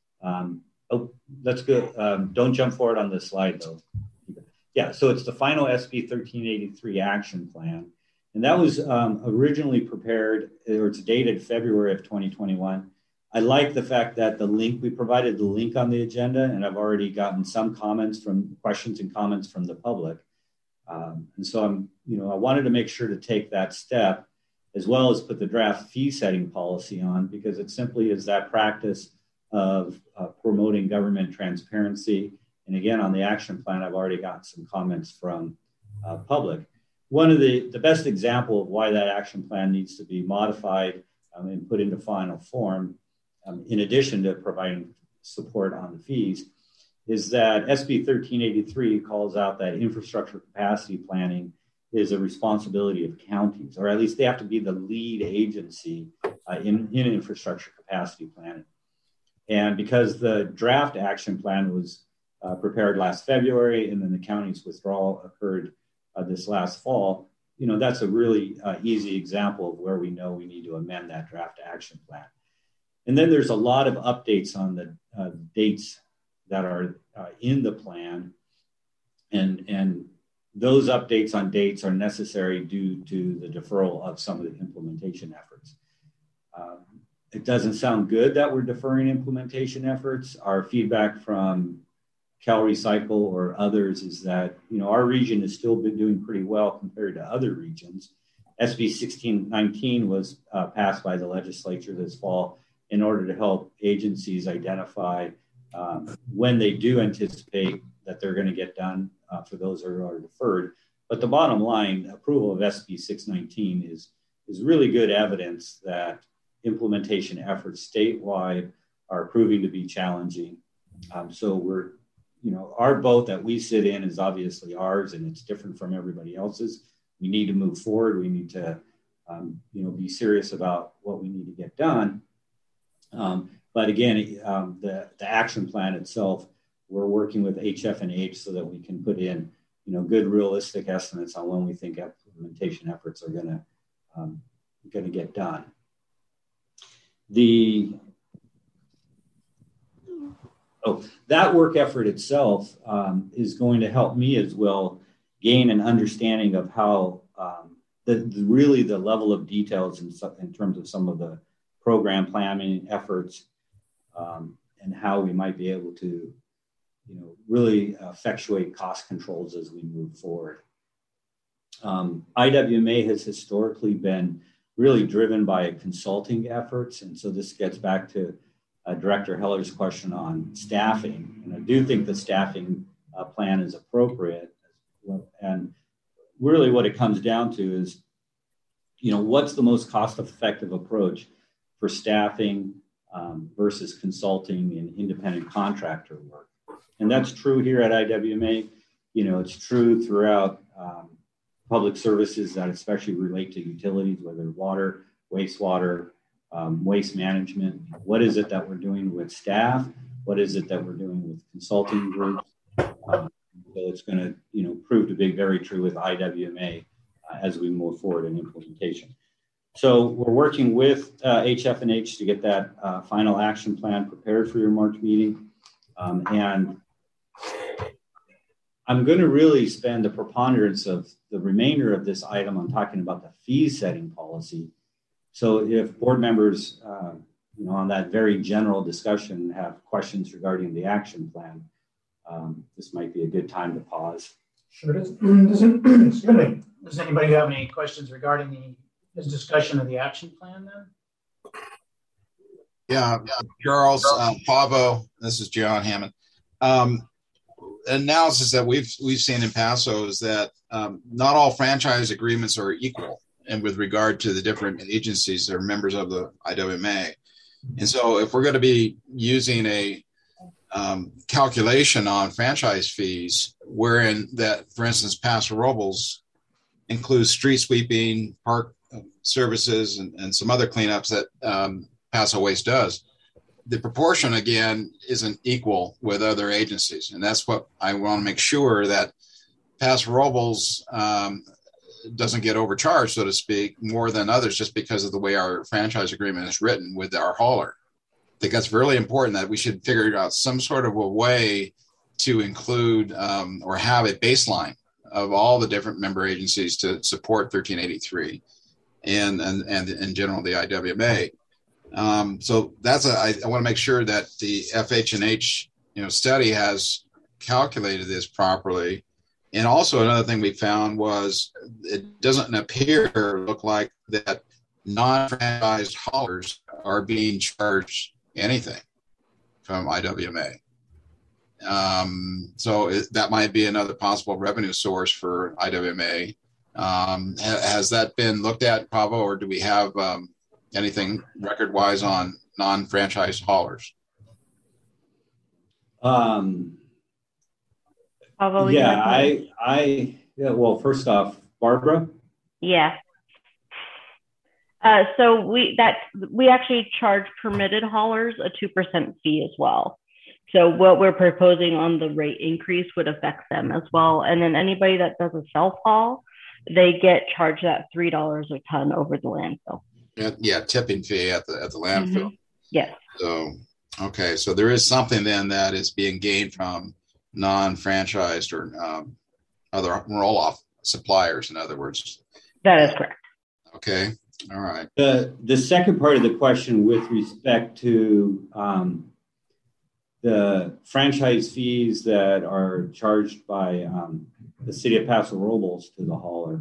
That's good. Don't jump forward on this slide, though. Yeah, so it's the final SB 1383 action plan. And that was originally prepared, or it's dated February of 2021. I like the fact that we provided the link on the agenda, and I've already gotten some questions and comments from the public. And so I wanted to make sure to take that step, as well as put the draft fee setting policy on, because it simply is that practice of promoting government transparency. And again, on the action plan, I've already gotten some comments from public. One of the best example of why that action plan needs to be modified and put into final form, in addition to providing support on the fees, is that SB 1383 calls out that infrastructure capacity planning is a responsibility of counties, or at least they have to be the lead agency in infrastructure capacity planning. And because the draft action plan was prepared last February, and then the county's withdrawal occurred this last fall, that's a really easy example of where we know we need to amend that draft action plan. And then there's a lot of updates on the dates that are in the plan. And those updates on dates are necessary due to the deferral of some of the implementation efforts. It doesn't sound good that we're deferring implementation efforts. Our feedback from CalRecycle or others is that, our region has still been doing pretty well compared to other regions. SB 1619 was passed by the legislature this fall in order to help agencies identify when they do anticipate that they're going to get done for those who are deferred. But the bottom line, approval of SB 619 is really good evidence that implementation efforts statewide are proving to be challenging. So we're, our boat that we sit in is obviously ours, and it's different from everybody else's. We need to move forward. We need to, be serious about what we need to get done. But again, the action plan itself, we're working with HF&H so that we can put in, good realistic estimates on when we think implementation efforts are going to get done. That work effort itself is going to help me as well gain an understanding of how really the level of details in terms of some of the program planning efforts and how we might be able to, really effectuate cost controls as we move forward. IWMA has historically been really driven by consulting efforts. And so this gets back to Director Heller's question on staffing. And I do think the staffing plan is appropriate. And really what it comes down to is, what's the most cost-effective approach for staffing versus consulting and independent contractor work. And that's true here at IWMA. It's true throughout public services that especially relate to utilities, whether water, wastewater, waste management. What is it that we're doing with staff? What is it that we're doing with consulting groups? So it's going to, prove to be very true with IWMA as we move forward in implementation. So we're working with HF&H to get that final action plan prepared for your March meeting. And I'm going to really spend the preponderance of the remainder of this item on talking about the fee setting policy. So if board members, on that very general discussion, have questions regarding the action plan, this might be a good time to pause. Sure does. Excuse me. Does anybody have any questions regarding this discussion of the action plan then? Yeah, Charles, Pavo, this is John Hammond. Analysis that we've seen in Paso is that not all franchise agreements are equal, and with regard to the different agencies that are members of the IWMA. And so if we're going to be using a calculation on franchise fees, wherein that, for instance, Paso Robles includes street sweeping, park services, and some other cleanups that Paso Waste does, the proportion, again, isn't equal with other agencies. And that's what I want to make sure, that Paso Robles doesn't get overcharged, so to speak, more than others just because of the way our franchise agreement is written with our hauler. I think that's really important, that we should figure out some sort of a way to include or have a baseline of all the different member agencies to support 1383 and in general the IWMA. So that's I want to make sure that the FH&H study has calculated this properly. And also another thing we found was it doesn't look like that non-franchised haulers are being charged anything from IWMA. So that might be another possible revenue source for IWMA. Has that been looked at, Pavo, or do we have anything record-wise on non-franchised haulers? Well, first off, Barbara? Yeah. So we actually charge permitted haulers a 2% fee as well. So what we're proposing on the rate increase would affect them as well. And then anybody that does a self-haul, they get charged that $3 a ton over the landfill. Yeah, tipping fee at the landfill. Mm-hmm. Yes. So, okay. So there is something then that is being gained from non-franchised or other roll-off suppliers, in other words. That is correct. Okay. All right. The second part of the question with respect to the franchise fees that are charged by the city of Paso Robles to the hauler.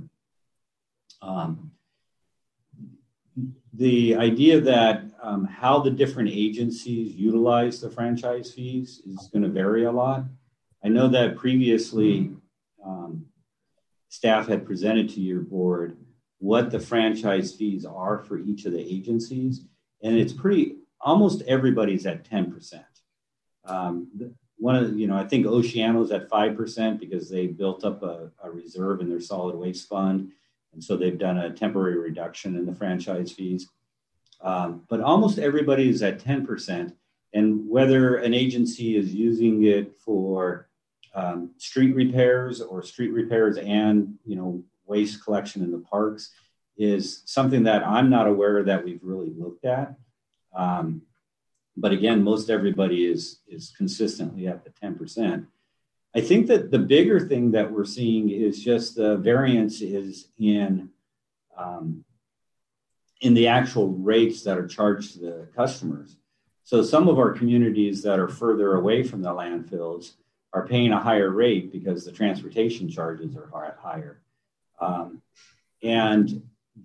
The idea that how the different agencies utilize the franchise fees is going to vary a lot. I know that previously staff had presented to your board what the franchise fees are for each of the agencies, and it's almost everybody's at 10%. I think Oceano's at 5% because they built up a reserve in their solid waste fund. And so they've done a temporary reduction in the franchise fees. But almost everybody is at 10%. And whether an agency is using it for street repairs or street repairs and, waste collection in the parks is something that I'm not aware that we've really looked at. But again, most everybody is consistently at the 10%. I think that the bigger thing that we're seeing is just the variance is in the actual rates that are charged to the customers. So some of our communities that are further away from the landfills are paying a higher rate because the transportation charges are higher. And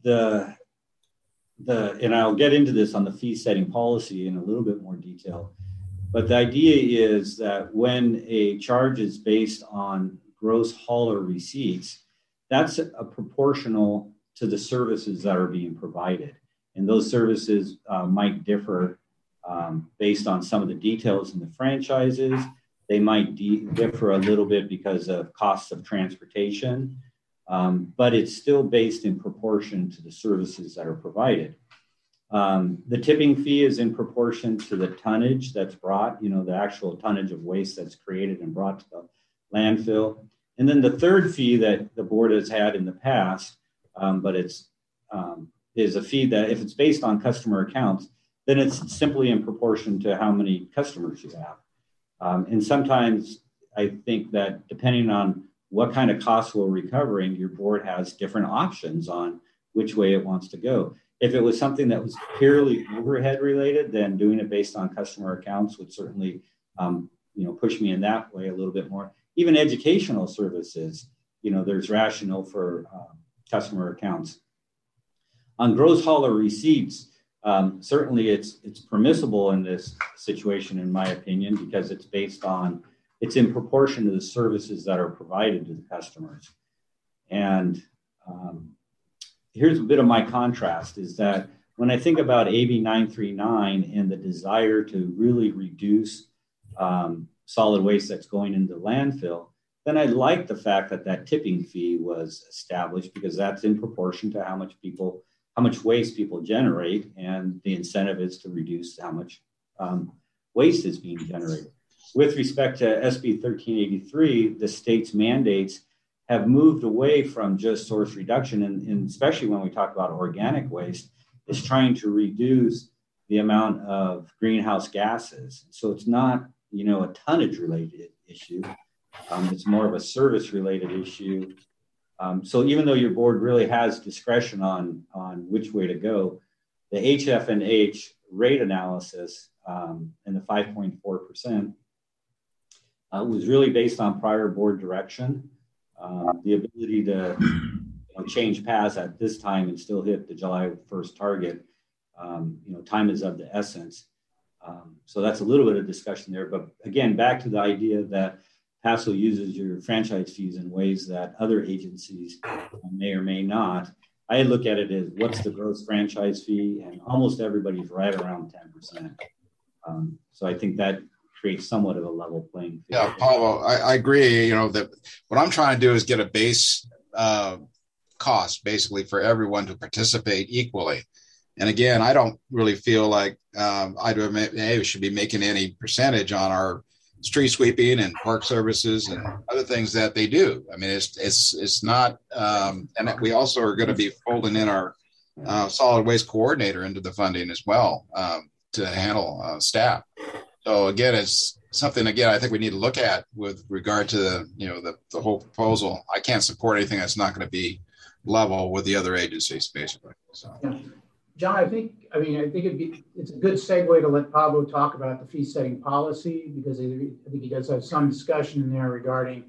I'll get into this on the fee setting policy in a little bit more detail. But the idea is that when a charge is based on gross hauler receipts, that's a proportional to the services that are being provided. And those services might differ based on some of the details in the franchises. They might differ a little bit because of costs of transportation, but it's still based in proportion to the services that are provided. The tipping fee is in proportion to the tonnage that's brought, the actual tonnage of waste that's created and brought to the landfill. And then the third fee that the board has had in the past, but it's is a fee that if it's based on customer accounts, then it's simply in proportion to how many customers you have. And sometimes I think that depending on what kind of costs we're recovering, your board has different options on which way it wants to go. If it was something that was purely overhead related, then doing it based on customer accounts would certainly, push me in that way a little bit more. Even educational services, there's rationale for customer accounts. On gross hauler receipts, certainly it's permissible in this situation, in my opinion, because it's in proportion to the services that are provided to the customers. And here's a bit of my contrast is that when I think about AB 939 and the desire to really reduce solid waste that's going into landfill, then I like the fact that tipping fee was established, because that's in proportion to how much waste people generate, and the incentive is to reduce how much waste is being generated. With respect to SB 1383, the state's mandates have moved away from just source reduction, and especially when we talk about organic waste, is trying to reduce the amount of greenhouse gases. So it's not, a tonnage related issue. It's more of a service related issue. So even though your board really has discretion on which way to go, the HF&H rate analysis and the 5.4% was really based on prior board direction. The ability to change paths at this time and still hit the July 1st target, time is of the essence. So that's a little bit of discussion there. But again, back to the idea that Paso uses your franchise fees in ways that other agencies may or may not. I look at it as what's the gross franchise fee, and almost everybody's right around 10%. So I think that creates somewhat of a level playing field. Yeah, Paulo, I agree. That what I'm trying to do is get a base cost basically for everyone to participate equally. And again, I don't really feel like IWMA should be making any percentage on our street sweeping and park services and other things that they do. I mean, it's not, and we also are going to be folding in our solid waste coordinator into the funding as well to handle staff. So again, it's something, I think we need to look at with regard to the whole proposal. I can't support anything that's not going to be level with the other agencies, basically. So. Yeah. John, I think it's a good segue to let Pablo talk about the fee setting policy, because I think he does have some discussion in there regarding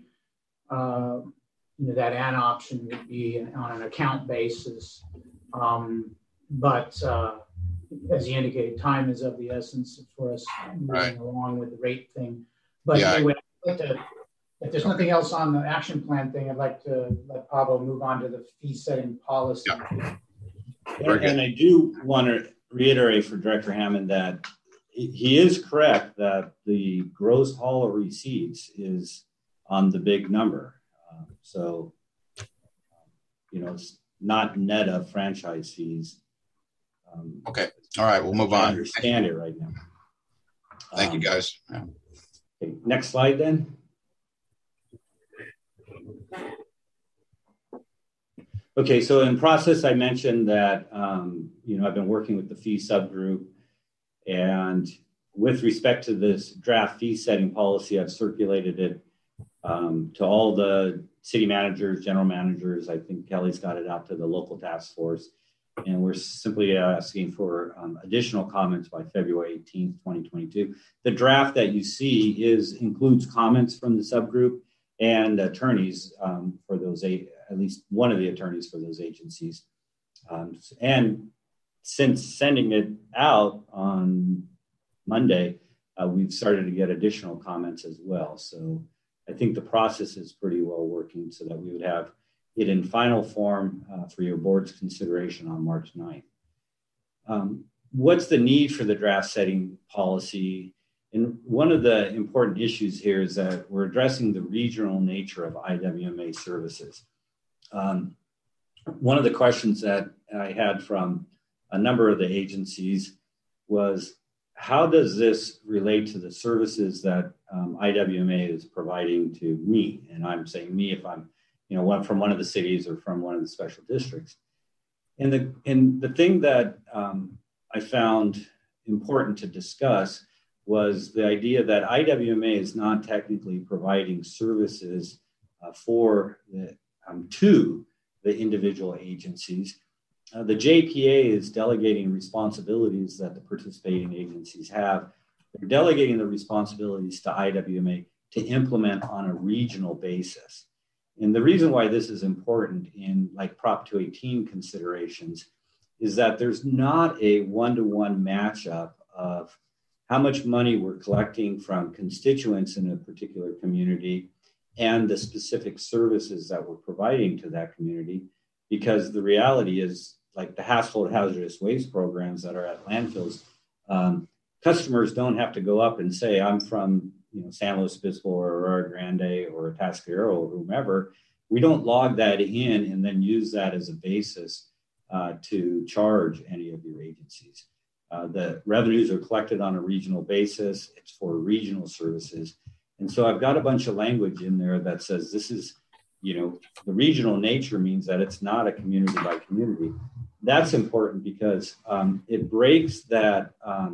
that an option would be on an account basis. But as he indicated, time is of the essence for us moving along with the rate thing. But anyway, if there's nothing else on the action plan thing, I'd like to let Pablo move on to the fee setting policy. Yeah. And I do want to reiterate for Director Hammond that he is correct that the gross hauler receipts is on the big number. So, it's not net of franchise fees. Okay. All right. We'll move on. I understand it right now. Thank you, guys. Yeah. Okay, next slide then. Okay, so in process, I mentioned that, I've been working with the fee subgroup, and with respect to this draft fee setting policy, I've circulated it to all the city managers, general managers. I think Kelly's got it out to the local task force, and we're simply asking for additional comments by February 18th, 2022. The draft that you see includes comments from the subgroup and attorneys for those at least one of the attorneys for those agencies. And since sending it out on Monday, we've started to get additional comments as well. So I think the process is pretty well working so that we would have it in final form for your board's consideration on March 9th. What's the need for the draft setting policy? And one of the important issues here is that we're addressing the regional nature of IWMA services. One of the questions that I had from a number of the agencies was, how does this relate to the services that IWMA is providing to me? And I'm saying me if I'm, from one of the cities or from one of the special districts. And the thing that I found important to discuss was the idea that IWMA is not technically providing services to the individual agencies. the JPA is delegating responsibilities that the participating agencies have. They're delegating the responsibilities to IWMA to implement on a regional basis. And the reason why this is important in like Prop 218 considerations is that there's not a one-to-one matchup of how much money we're collecting from constituents in a particular community and the specific services that we're providing to that community. Because the reality is, like the household hazardous waste programs that are at landfills, customers don't have to go up and say, I'm from San Luis Obispo or Aurora Grande or Atascadero or whomever. We don't log that in and then use that as a basis to charge any of your agencies. The revenues are collected on a regional basis. It's for regional services. And so I've got a bunch of language in there that says this is, the regional nature means that it's not a community by community. That's important because it breaks that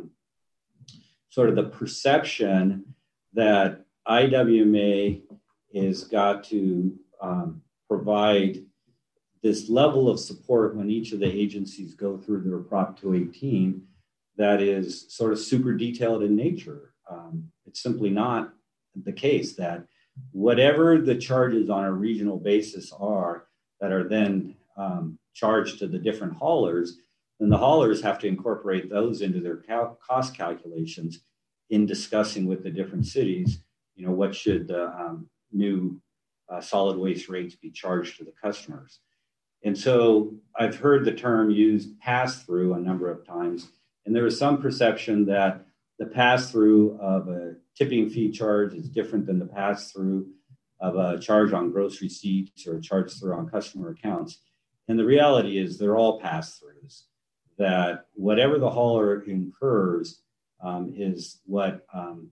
sort of the perception that IWMA is got to provide this level of support when each of the agencies go through their Prop 218 that is sort of super detailed in nature. It's simply not the case that whatever the charges on a regional basis are that are then charged to the different haulers, then the haulers have to incorporate those into their cost calculations in discussing with the different cities, what should the new solid waste rates be charged to the customers. And so I've heard the term used pass-through a number of times, and there is some perception that the pass-through of a tipping fee charge is different than the pass-through of a charge on gross receipts or a charge through on customer accounts. And the reality is they're all pass-throughs, that whatever the hauler incurs is what,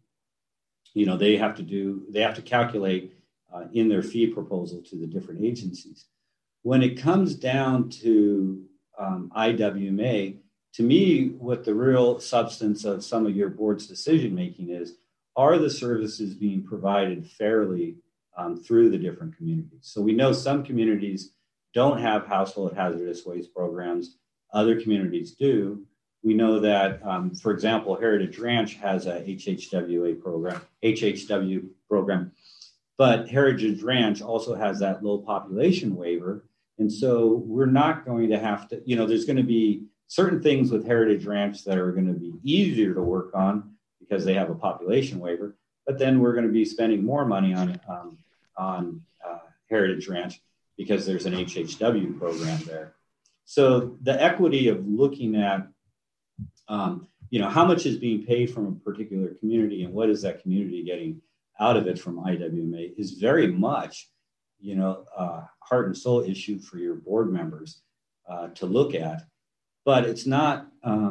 they have to do. They have to calculate in their fee proposal to the different agencies. When it comes down to IWMA, to me, what the real substance of some of your board's decision-making is, are the services being provided fairly through the different communities? So we know some communities don't have household hazardous waste programs. Other communities do. We know that, for example, Heritage Ranch has a HHW program, but Heritage Ranch also has that low population waiver. And so we're not going to have to, there's going to be certain things with Heritage Ranch that are going to be easier to work on because they have a population waiver, but then we're going to be spending more money on Heritage Ranch because there's an HHW program there. So the equity of looking at, how much is being paid from a particular community and what is that community getting out of it from IWMA is very much, heart and soul issue for your board members to look at. But it's not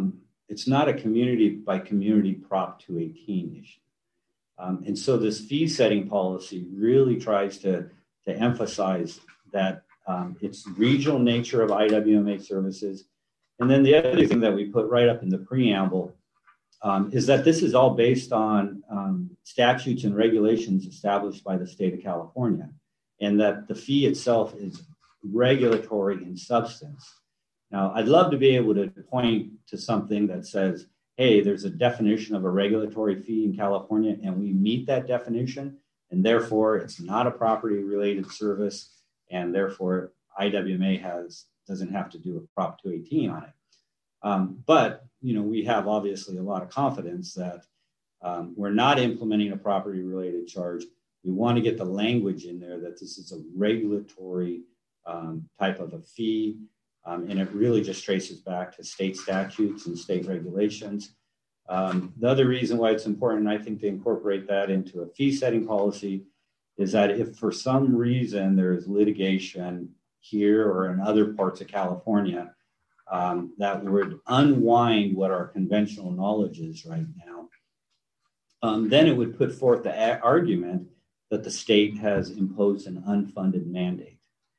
a community by community Prop 218 issue. And so this fee setting policy really tries to emphasize that it's regional nature of IWMA services. And then the other thing that we put right up in the preamble is that this is all based on statutes and regulations established by the state of California, and that the fee itself is regulatory in substance. Now, I'd love to be able to point to something that says, hey, there's a definition of a regulatory fee in California, and we meet that definition, and therefore it's not a property-related service, and therefore IWMA doesn't have to do a Prop 218 on it. But we have obviously a lot of confidence that we're not implementing a property-related charge. We want to get the language in there that this is a regulatory type of a fee. And it really just traces back to state statutes and state regulations. The other reason why it's important, I think, to incorporate that into a fee setting policy is that if for some reason there is litigation here or in other parts of California that would unwind what our conventional knowledge is right now, then it would put forth the argument that the state has imposed an unfunded mandate.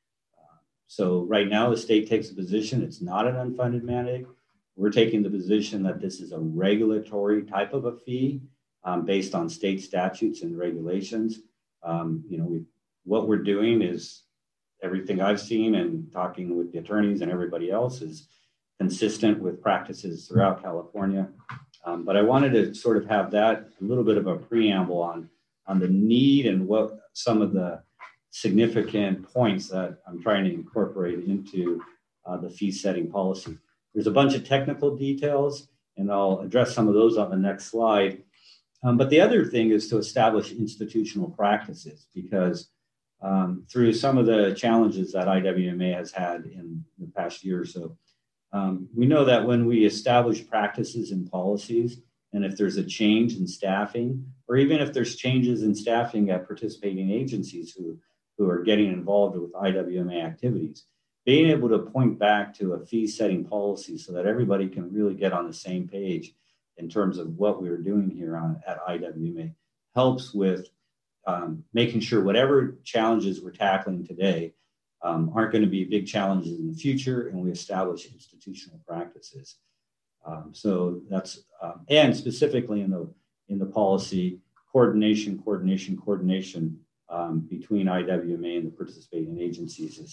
So right now, the state takes a position, it's not an unfunded mandate. We're taking the position that this is a regulatory type of a fee based on state statutes and regulations. What we're doing is everything I've seen and talking with the attorneys and everybody else is consistent with practices throughout California. But I wanted to sort of have that a little bit of a preamble on the need and what some of the significant points that I'm trying to incorporate into the fee setting policy. There's a bunch of technical details, and I'll address some of those on the next slide. But the other thing is to establish institutional practices, because through some of the challenges that IWMA has had in the past year or so, we know that when we establish practices and policies, and if there's a change in staffing, or even if there's changes in staffing at participating agencies who are getting involved with IWMA activities, being able to point back to a fee setting policy so that everybody can really get on the same page in terms of what we're doing here at IWMA helps with making sure whatever challenges we're tackling today aren't going to be big challenges in the future, and we establish institutional practices. So that's and specifically in the policy, coordination between IWMA and the participating agencies is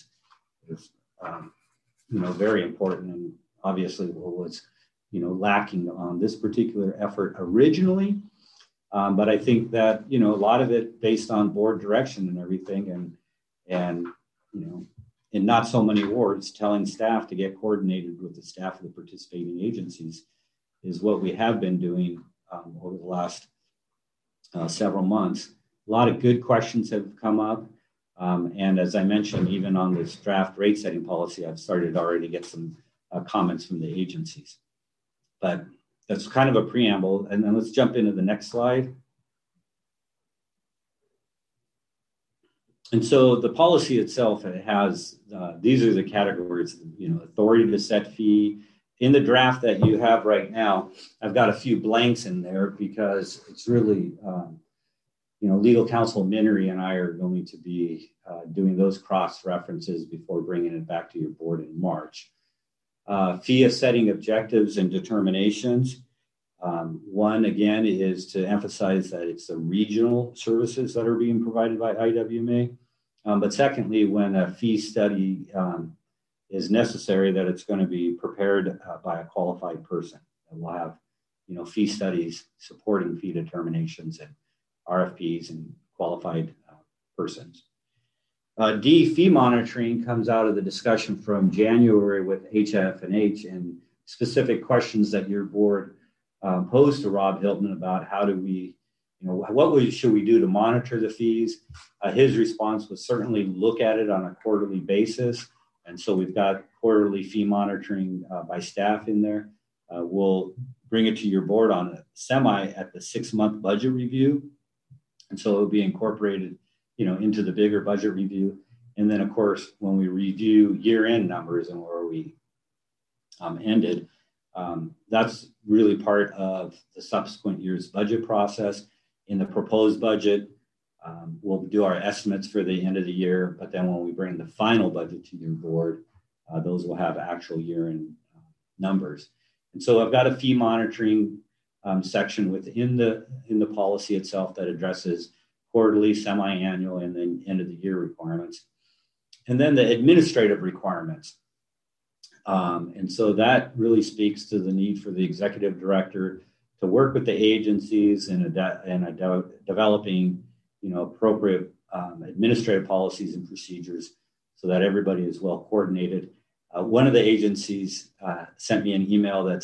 very important, and obviously was lacking on this particular effort originally. But I think that a lot of it based on board direction and everything, and in not so many words, telling staff to get coordinated with the staff of the participating agencies is what we have been doing over the last several months. A lot of good questions have come up. And as I mentioned, even on this draft rate setting policy, I've started already to get some comments from the agencies. But that's kind of a preamble. And then let's jump into the next slide. And so the policy itself, it has, these are the categories, authority to set fee. In the draft that you have right now, I've got a few blanks in there because it's really, legal counsel Minery and I are going to be doing those cross references before bringing it back to your board in March. Fee setting objectives and determinations. One, again, is to emphasize that it's the regional services that are being provided by IWMA. But secondly, when a fee study is necessary, that it's going to be prepared by a qualified person. And we'll have, fee studies supporting fee determinations and RFPs and qualified persons. D, fee monitoring comes out of the discussion from January with HF&H and specific questions that your board posed to Rob Hilton about how do we, should we do to monitor the fees? His response was certainly look at it on a quarterly basis. And so we've got quarterly fee monitoring by staff in there. We'll bring it to your board on a at the 6-month budget review. And so it'll be incorporated, into the bigger budget review. And then, of course, when we review year-end numbers and where we ended, that's really part of the subsequent year's budget process. In the proposed budget, we'll do our estimates for the end of the year, but then when we bring the final budget to your board, those will have actual year-end numbers. And so I've got a fee monitoring section within the policy itself that addresses quarterly, semi-annual, and then end of the year requirements. And then the administrative requirements. And so that really speaks to the need for the executive director to work with the agencies in developing, appropriate administrative policies and procedures so that everybody is well coordinated. One of the agencies sent me an email that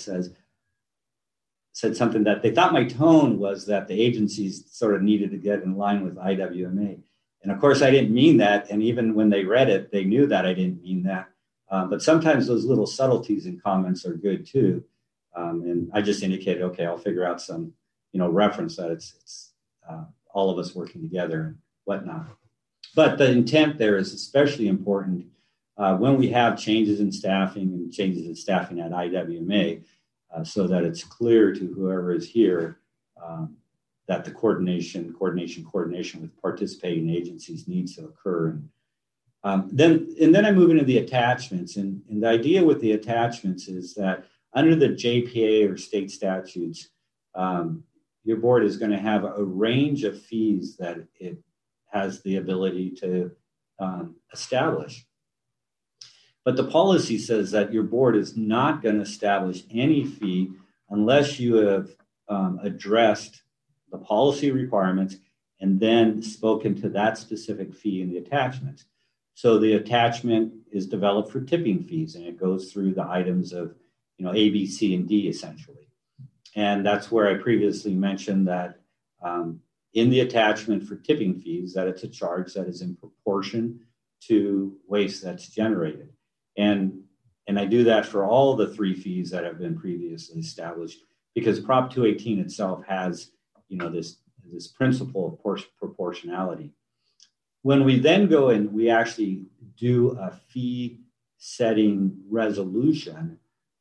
said something that they thought my tone was that the agencies sort of needed to get in line with IWMA. And of course, I didn't mean that. And even when they read it, they knew that I didn't mean that. But sometimes those little subtleties in comments are good too. And I just indicated, okay, I'll figure out some, reference that it's all of us working together and whatnot. But the intent there is especially important when we have changes in staffing and changes in staffing at IWMA, so that it's clear to whoever is here that the coordination with participating agencies needs to occur. And then I move into the attachments. And the idea with the attachments is that under the JPA or state statutes, your board is going to have a range of fees that it has the ability to establish. But the policy says that your board is not going to establish any fee unless you have addressed the policy requirements and then spoken to that specific fee in the attachment. So the attachment is developed for tipping fees, and it goes through the items of, A, B, C, and D essentially. And that's where I previously mentioned that in the attachment for tipping fees, that it's a charge that is in proportion to waste that's generated. And I do that for all the 3 fees that have been previously established, because Prop 218 itself has, this principle of proportionality. When we then go and we actually do a fee setting resolution,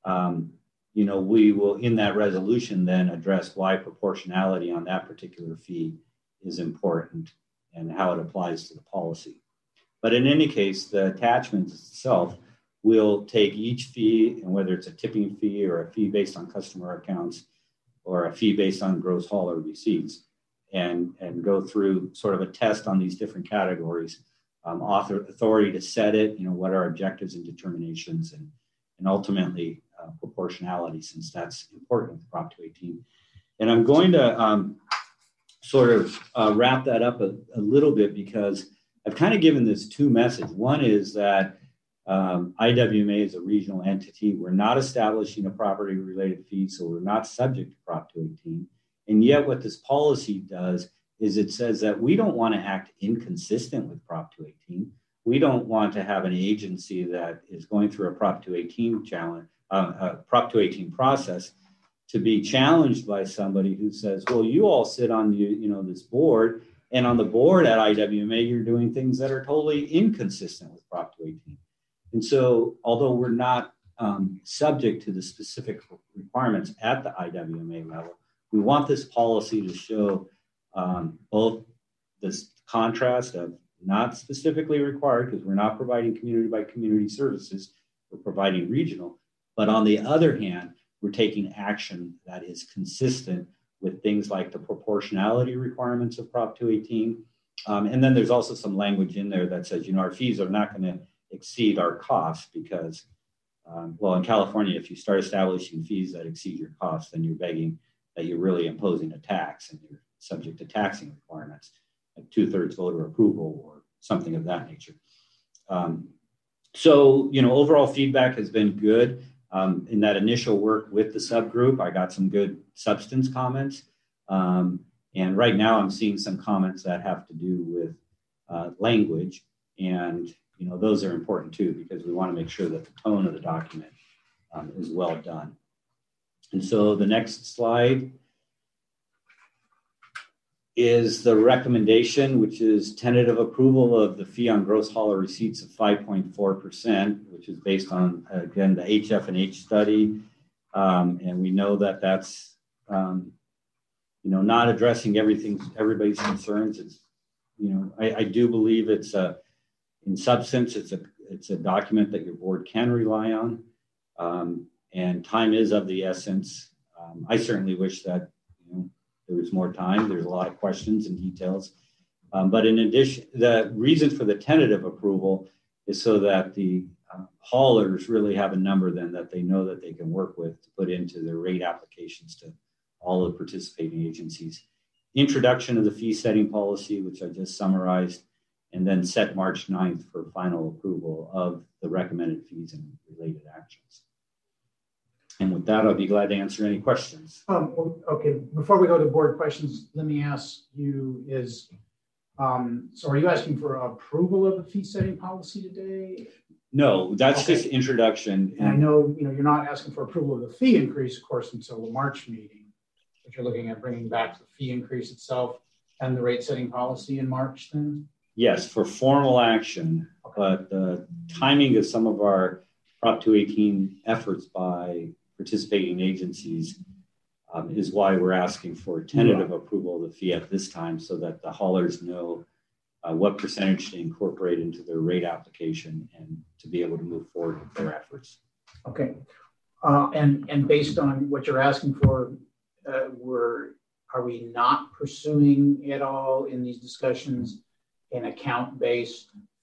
we will in that resolution then address why proportionality on that particular fee is important and how it applies to the policy. But in any case, the attachment itself will take each fee, and whether it's a tipping fee or a fee based on customer accounts or a fee based on gross hauler receipts, and go through sort of a test on these different categories, authority to set it, what are objectives and determinations, and ultimately proportionality, since that's important with Prop 218. And I'm going to wrap that up a little bit, because I've kind of given this 2 messages. One is that IWMA is a regional entity. We're not establishing a property-related fee, so we're not subject to Prop 218. And yet what this policy does is it says that we don't want to act inconsistent with Prop 218. We don't want to have an agency that is going through a Prop 218 Prop 218 process to be challenged by somebody who says, well, you all sit on this board, and on the board at IWMA, you're doing things that are totally inconsistent with Prop 218. And so, although we're not subject to the specific requirements at the IWMA level, we want this policy to show both this contrast of not specifically required, because we're not providing community by community services, we're providing regional, but on the other hand, we're taking action that is consistent with things like the proportionality requirements of Prop 218. And then there's also some language in there that says, our fees are not going to exceed our costs, because, in California, if you start establishing fees that exceed your costs, then you're begging that you're really imposing a tax, and you're subject to taxing requirements, like 2/3 voter approval or something of that nature. Overall feedback has been good. In that initial work with the subgroup, I got some good substance comments. And right now I'm seeing some comments that have to do with language. And, those are important too, because we want to make sure that the tone of the document is well done. And so the next slide is the recommendation, which is tentative approval of the fee on gross hauler receipts of 5.4%, which is based on, again, the HF&H study. And we know that that's, not addressing everybody's concerns. It's, I do believe it's in substance, it's a document that your board can rely on. And time is of the essence. I certainly wish that, there was more time. There's a lot of questions and details. But in addition, the reason for the tentative approval is so that the haulers really have a number then that they know that they can work with to put into their rate applications to all the participating agencies. Introduction of the fee setting policy, which I just summarized, and then set March 9th for final approval of the recommended fees and related actions. And with that, I'll be glad to answer any questions. Okay, before we go to board questions, let me ask you so are you asking for approval of the fee setting policy today? No, that's just introduction. And I know, you're not asking for approval of the fee increase, of course, until the March meeting, but you're looking at bringing back the fee increase itself and the rate setting policy in March then? Yes, for formal action, but the timing of some of our Prop 218 efforts by participating agencies is why we're asking for tentative approval of the fee at this time, so that the haulers know what percentage to incorporate into their rate application and to be able to move forward with their efforts. Okay. And based on what you're asking for, are we not pursuing at all in these discussions an account-based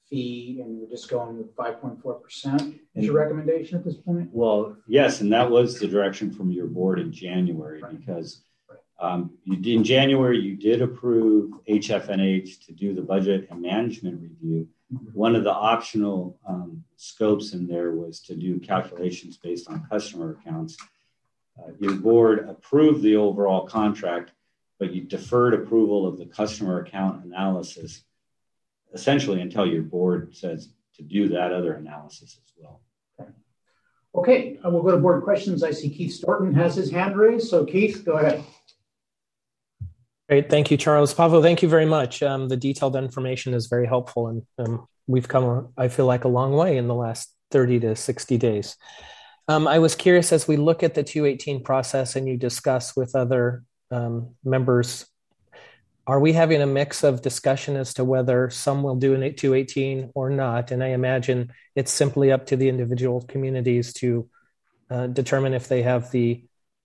fee, and you're just going with 5.4% is your recommendation at this point? Well, yes, and that was the direction from your board in January, because in January you did approve HFNH to do the budget and management review. One of the optional scopes in there was to do calculations based on customer accounts. Your board approved the overall contract, but you deferred approval of the customer account analysis, essentially until your board says to do that other analysis as well. Okay, we'll go to board questions. I see Keith Storton has his hand raised. So Keith, go ahead. Great. Thank you, Charles. Pavo, thank you very much. The detailed information is very helpful, and we've come, I feel like, a long way in the last 30 to 60 days. I was curious, as we look at the 218 process and you discuss with other members, are we having a mix of discussion as to whether some will do an 218 or not? And I imagine it's simply up to the individual communities to determine if they have the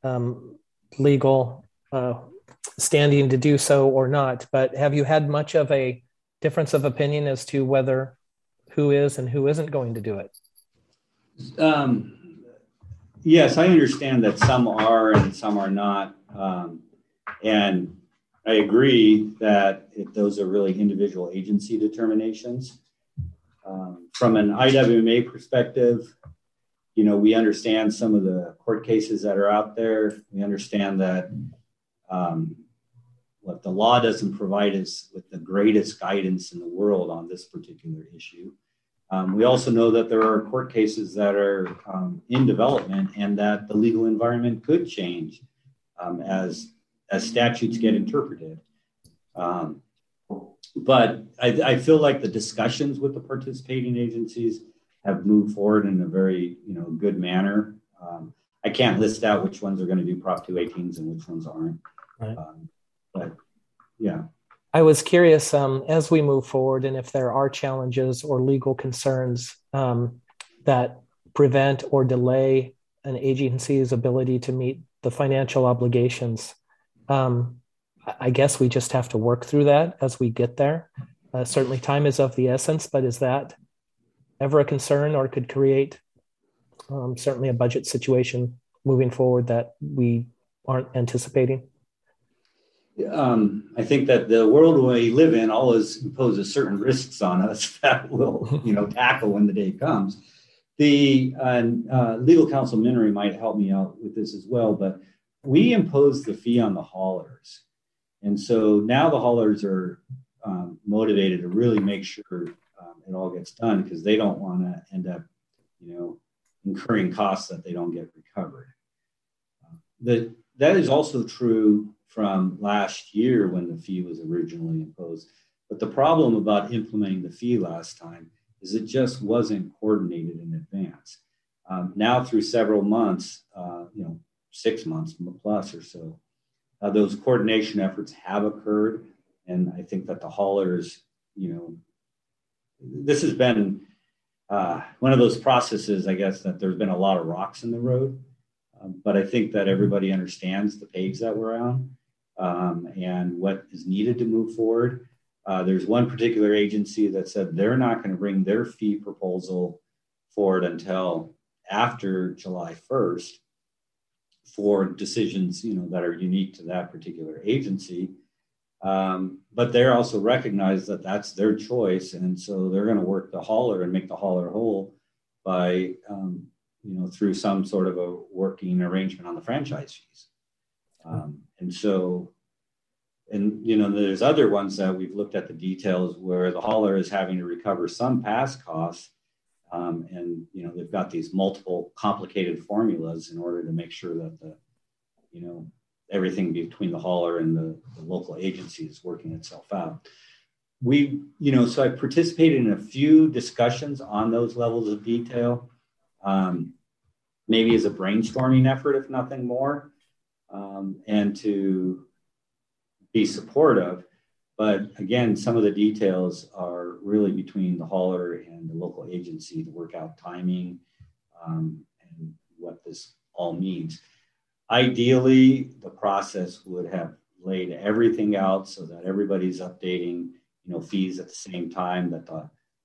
legal standing to do so or not. But have you had much of a difference of opinion as to whether who is and who isn't going to do it? Yes, I understand that some are and some are not. And I agree that those are really individual agency determinations. From an IWMA perspective, we understand some of the court cases that are out there. We understand that what the law doesn't provide us with the greatest guidance in the world on this particular issue. We also know that there are court cases that are in development and that the legal environment could change as statutes get interpreted. But I feel like the discussions with the participating agencies have moved forward in a very good manner. I can't list out which ones are going to do Prop 218s and which ones aren't. Right. But yeah. I was curious, as we move forward, and if there are challenges or legal concerns that prevent or delay an agency's ability to meet the financial obligations, I guess we just have to work through that as we get there. Certainly time is of the essence, but is that ever a concern or could create certainly a budget situation moving forward that we aren't anticipating? I think that the world we live in always imposes certain risks on us that we'll, tackle when the day comes. The legal counsel Minnery might help me out with this as well, but we impose the fee on the haulers. And so now the haulers are motivated to really make sure it all gets done because they don't want to end up, incurring costs that they don't get recovered. That is also true from last year when the fee was originally imposed. But the problem about implementing the fee last time is it just wasn't coordinated in advance. Now through several months, 6 months plus or so, those coordination efforts have occurred. And I think that the haulers, this has been one of those processes, I guess, that there's been a lot of rocks in the road. But I think that everybody understands the page that we're on and what is needed to move forward. There's one particular agency that said they're not going to bring their fee proposal forward until after July 1st for decisions, that are unique to that particular agency. But they're also recognize that that's their choice. And so they're going to work the hauler and make the hauler whole by, through some sort of a working arrangement on the franchise fees. There's other ones that we've looked at the details where the hauler is having to recover some past costs. They've got these multiple complicated formulas in order to make sure that everything between the hauler and the local agency is working itself out. So I participated in a few discussions on those levels of detail, maybe as a brainstorming effort, if nothing more, and to be supportive. But again, some of the details are really between the hauler and the local agency to work out timing and what this all means. Ideally, the process would have laid everything out so that everybody's updating, fees at the same time, that the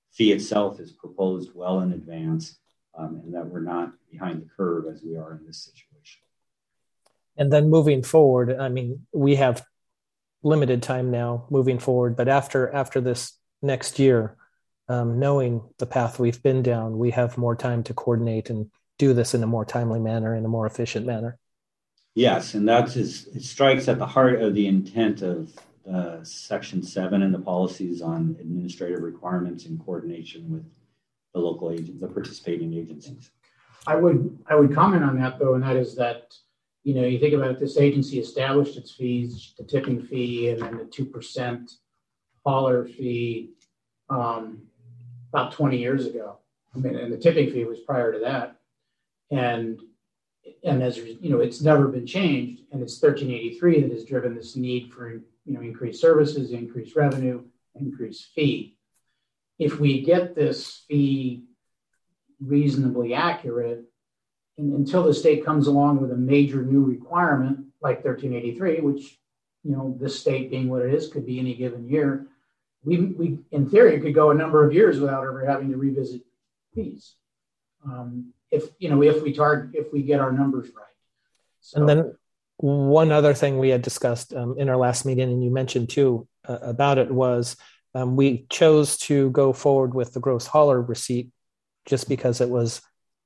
fee itself is proposed well in advance, and that we're not behind the curve as we are in this situation. And then moving forward, I mean, we have limited time now moving forward, but after this next year, knowing the path we've been down, we have more time to coordinate and do this in a more timely manner, in a more efficient manner. Yes, and it strikes at the heart of the intent of Section 7 and the policies on administrative requirements in coordination with the local agents, the participating agencies. I would comment on that though, and that is that, you know, you think about it, this agency established its fees, the tipping fee, and then the 2% hauler fee about 20 years ago. I mean, and the tipping fee was prior to that. And as you know, it's never been changed, and it's 1383 that has driven this need for, you know, increased services, increased revenue, increased fee. If we get this fee reasonably accurate, and until the state comes along with a major new requirement like 1383, which, you know, this state being what it is, could be any given year, we in theory could go a number of years without ever having to revisit fees. If we get our numbers right. So, and then one other thing we had discussed in our last meeting, and you mentioned too about it, was we chose to go forward with the gross hauler receipt just because it was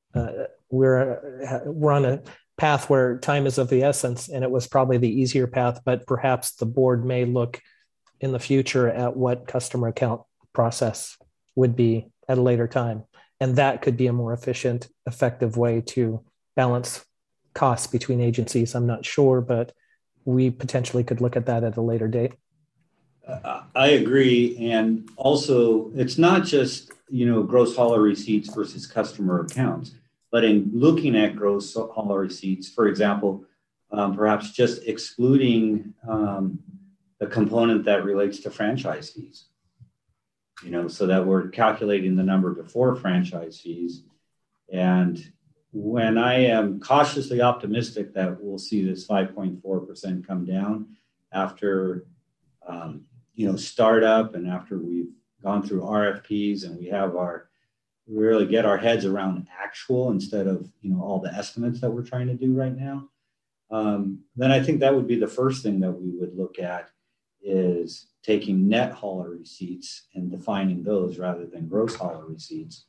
we're on a path where time is of the essence, and it was probably the easier path. But perhaps the board may look in the future at what customer account process would be at a later time. And that could be a more efficient, effective way to balance costs between agencies. I'm not sure, but we potentially could look at that at a later date. I agree. And also, it's not just, you know, gross hauler receipts versus customer accounts, but in looking at gross hauler receipts, for example, perhaps just excluding the component that relates to franchise fees. You know, so that we're calculating the number before franchise fees. And when I am cautiously optimistic that we'll see this 5.4% come down after, you know, startup, and after we've gone through RFPs and we have really get our heads around actual instead of, you know, all the estimates that we're trying to do right now, then I think that would be the first thing that we would look at, is taking net hauler receipts and defining those rather than gross hauler receipts,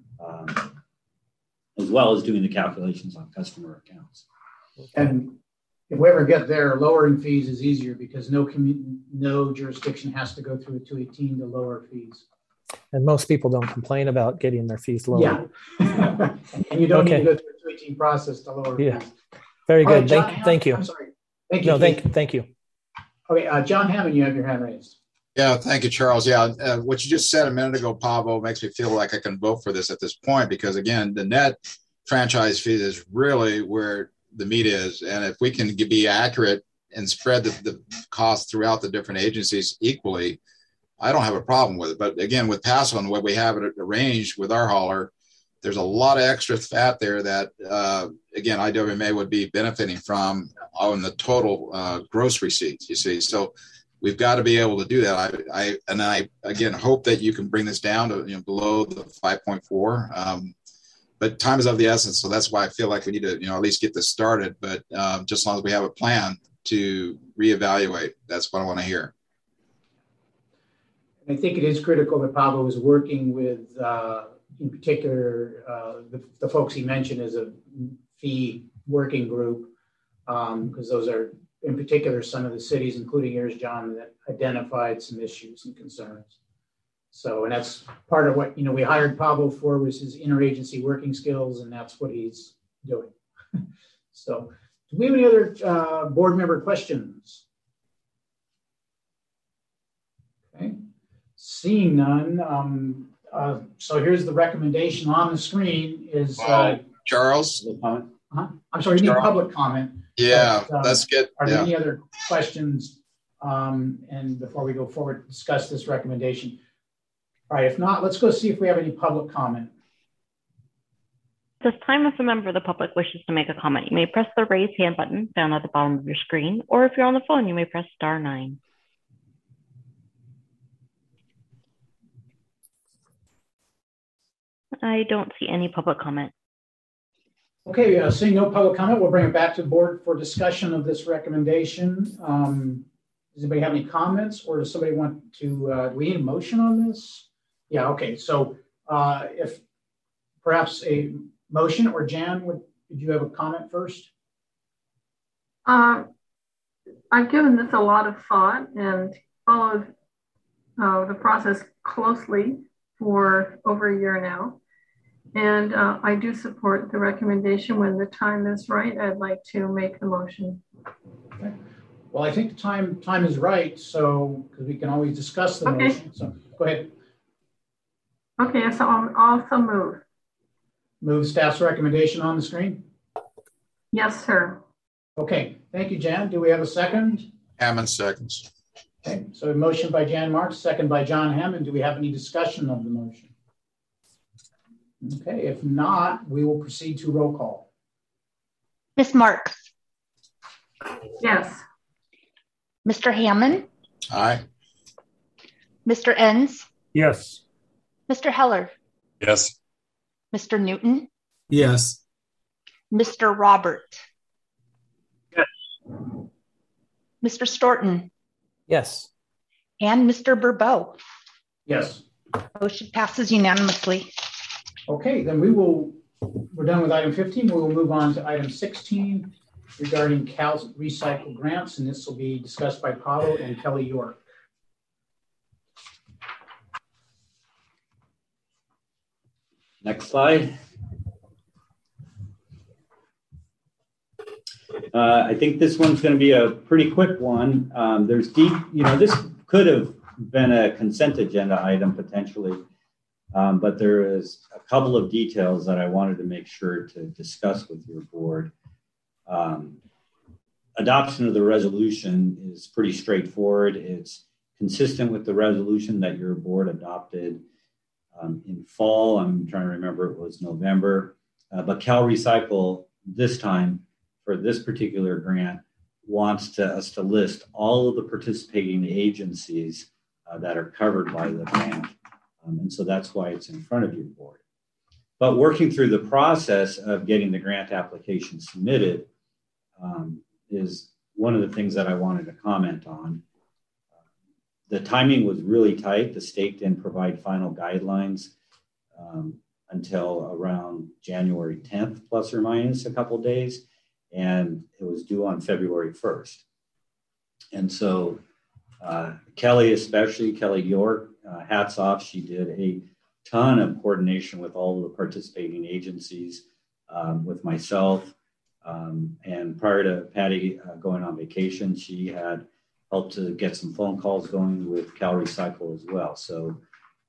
as well as doing the calculations on customer accounts. And if we ever get there, lowering fees is easier because no jurisdiction has to go through a 218 to lower fees. And most people don't complain about getting their fees lower. Yeah. And you don't need to go through a 218 process to lower fees. Very good. Right, John, thank you. I'm sorry. Thank you. No, thank you. Okay, John Hammond, you have your hand raised. Yeah, thank you, Charles. Yeah, what you just said a minute ago, Pavo, makes me feel like I can vote for this at this point, because again, the net franchise fee is really where the meat is. And if we can be accurate and spread the cost throughout the different agencies equally, I don't have a problem with it. But again, with Paso and the way we have it arranged with our hauler, there's a lot of extra fat there that, again, IWMA would be benefiting from on the total gross receipts, you see. So we've got to be able to do that. I again hope that you can bring this down to, you know, below the 5.4. But time is of the essence, so that's why I feel like we need to, you know, at least get this started. But just as long as we have a plan to reevaluate, that's what I want to hear. I think it is critical that Pablo is working with, in particular, the folks he mentioned as a fee working group, because those are, in particular, some of the cities, including yours, John, that identified some issues and concerns. So, and that's part of what, you know, we hired Pablo for, was his interagency working skills, and that's what he's doing. So, do we have any other board member questions? Okay, seeing none. So here's the recommendation on the screen is Charles. I'm sorry, you need public comment. Yeah, but, that's good. Are there any other questions? And before we go forward, discuss this recommendation. All right, if not, let's go see if we have any public comment. At this time, if a member of the public wishes to make a comment, you may press the raise hand button down at the bottom of your screen, or if you're on the phone, you may press *9. I don't see any public comment. Okay, seeing no public comment, we'll bring it back to the board for discussion of this recommendation. Does anybody have any comments, or does somebody want to, do we need a motion on this? Yeah, okay, so if perhaps a motion, or Jan, would you have a comment first? I've given this a lot of thought and followed the process closely for over a year now. And I do support the recommendation. When the time is right, I'd like to make the motion. Okay. Well, I think the time is right, so because we can always discuss the motion. So go ahead. Okay, so I'll also move. Move staff's recommendation on the screen? Yes, sir. Okay, thank you, Jan. Do we have a second? Hammond seconds. Okay, so a motion by Jan Marks, second by John Hammond. Do we have any discussion of the motion? Okay, if not, we will proceed to roll call. Ms. Marks? Yes. Mr. Hammond? Aye. Mr. Enns? Yes. Mr. Heller? Yes. Mr. Newton? Yes. Mr. Robert? Yes. Mr. Storton? Yes. And Mr. Bourbeau? Yes. Motion passes unanimously. Okay, then we're done with item 15. We will move on to item 16 regarding Cal Recycle grants, and this will be discussed by Pablo and Kelly York. Next slide. I think this one's going to be a pretty quick one. There's this could have been a consent agenda item potentially, but there is a couple of details that I wanted to make sure to discuss with your board. Adoption of the resolution is pretty straightforward. It's consistent with the resolution that your board adopted in fall. I'm trying to remember, it was November. But Cal Recycle this time for this particular grant wants us to list all of the participating agencies that are covered by the grant. And so that's why it's in front of your board. But working through the process of getting the grant application submitted is one of the things that I wanted to comment on. The timing was really tight. The state didn't provide final guidelines until around January 10th, plus or minus a couple of days. And it was due on February 1st. And so Kelly, especially Kelly York, hats off. She did a ton of coordination with all of the participating agencies, with myself. And prior to Patty going on vacation, she had helped to get some phone calls going with Cal Recycle as well. So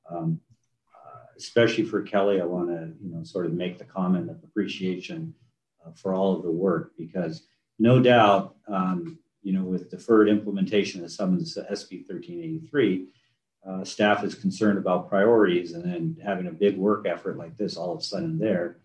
especially for Kelly, I want to sort of make the comment of appreciation for all of the work, because no doubt, with deferred implementation of some of the SB 1383, staff is concerned about priorities, and then having a big work effort like this all of a sudden there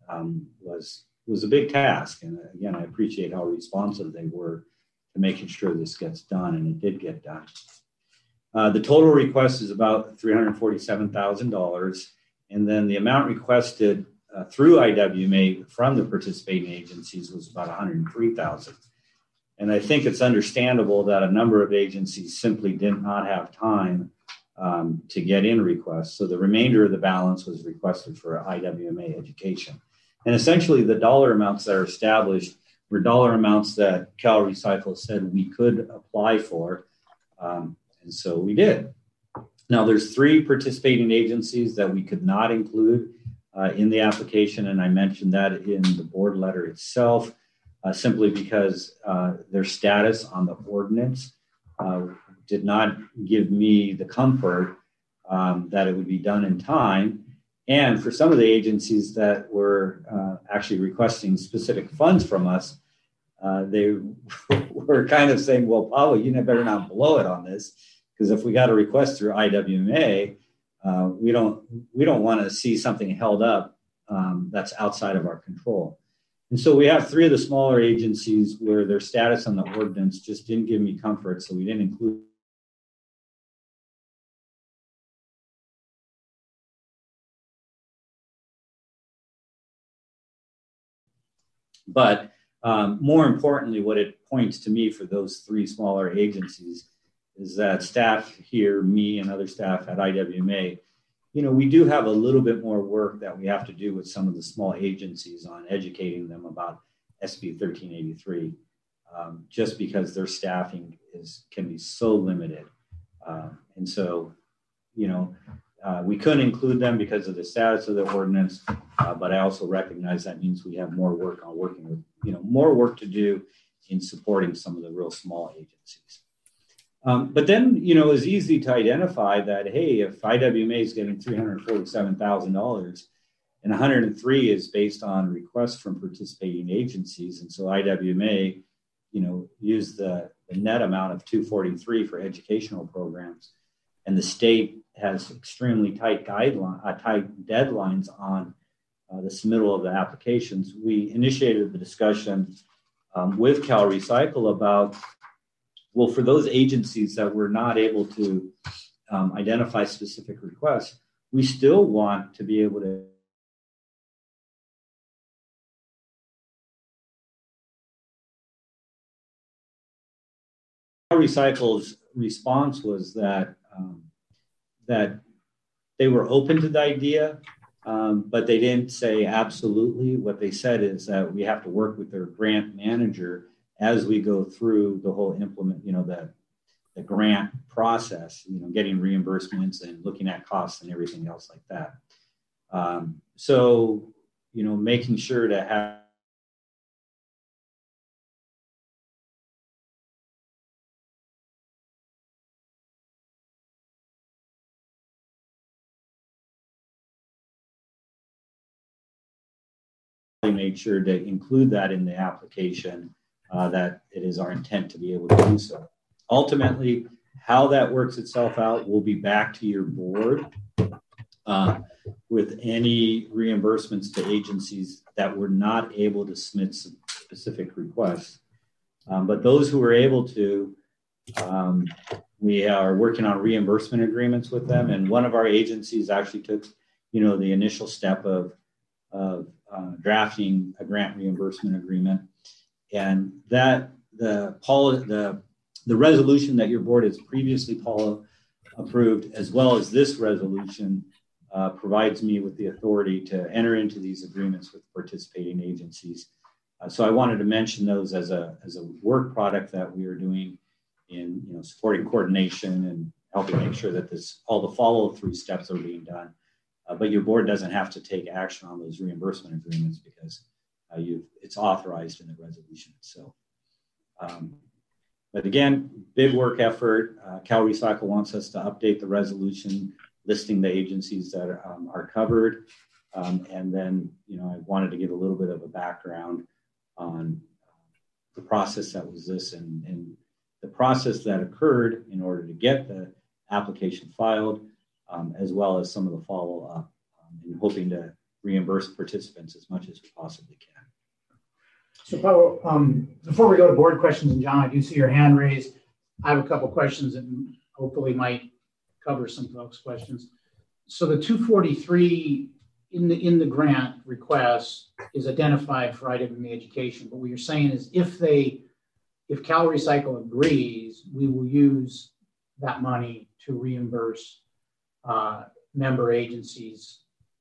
was a big task. And again, I appreciate how responsive they were to making sure this gets done, and it did get done. The total request is about $347,000, and then the amount requested through IWMA from the participating agencies was about $103,000. And I think it's understandable that a number of agencies simply did not have time to get in requests. So the remainder of the balance was requested for IWMA education. And essentially the dollar amounts that are established were dollar amounts that Cal Recycle said we could apply for. And so we did. Now there's 3 participating agencies that we could not include in the application. And I mentioned that in the board letter itself, simply because their status on the ordinance did not give me the comfort that it would be done in time. And for some of the agencies that were actually requesting specific funds from us, they were kind of saying, well, Pablo, you better not blow it on this, because if we got a request through IWMA, we don't want to see something held up that's outside of our control. And so we have 3 of the smaller agencies where their status on the ordinance just didn't give me comfort, so we didn't include But more importantly, what it points to me for those three smaller agencies is that staff here, me and other staff at IWMA, we do have a little bit more work that we have to do with some of the small agencies on educating them about SB 1383, just because their staffing can be so limited. And so, we couldn't include them because of the status of the ordinance, but I also recognize that means we have more work on working with, more work to do in supporting some of the real small agencies. But then, it's easy to identify that, hey, if IWMA is getting $347,000 and 103 is based on requests from participating agencies, and so IWMA, used the net amount of 243 for educational programs, and the state has extremely tight deadlines on the submittal of the applications. We initiated the discussion with Cal Recycle about, well, for those agencies that were not able to identify specific requests, we still want to be able to Cal Recycle's response was that they were open to the idea, but they didn't say absolutely. What they said is that we have to work with their grant manager as we go through the whole the grant process, getting reimbursements and looking at costs and everything else like that. So, making sure to have made sure to include that in the application, that it is our intent to be able to do so. Ultimately, how that works itself out will be back to your board with any reimbursements to agencies that were not able to submit specific requests. But those who were able to, we are working on reimbursement agreements with them. And one of our agencies actually took, the initial step of drafting a grant reimbursement agreement, and that the resolution that your board has previously approved, as well as this resolution, provides me with the authority to enter into these agreements with participating agencies. So I wanted to mention those as a work product that we are doing in supporting coordination and helping make sure that all the follow-through steps are being done. But your board doesn't have to take action on those reimbursement agreements because it's authorized in the resolution itself. But again, big work effort. Cal Recycle wants us to update the resolution listing the agencies that are covered. And then, I wanted to give a little bit of a background on the process that was this and the process that occurred in order to get the application filed, as well as some of the follow-up, and hoping to reimburse participants as much as we possibly can. So, Pablo, before we go to board questions, and John, I do see your hand raised. I have a couple questions that hopefully might cover some folks' questions. So the 243 in the grant request is identified for IWMA education, but what you're saying is if Cal Recycle agrees, we will use that money to reimburse member agencies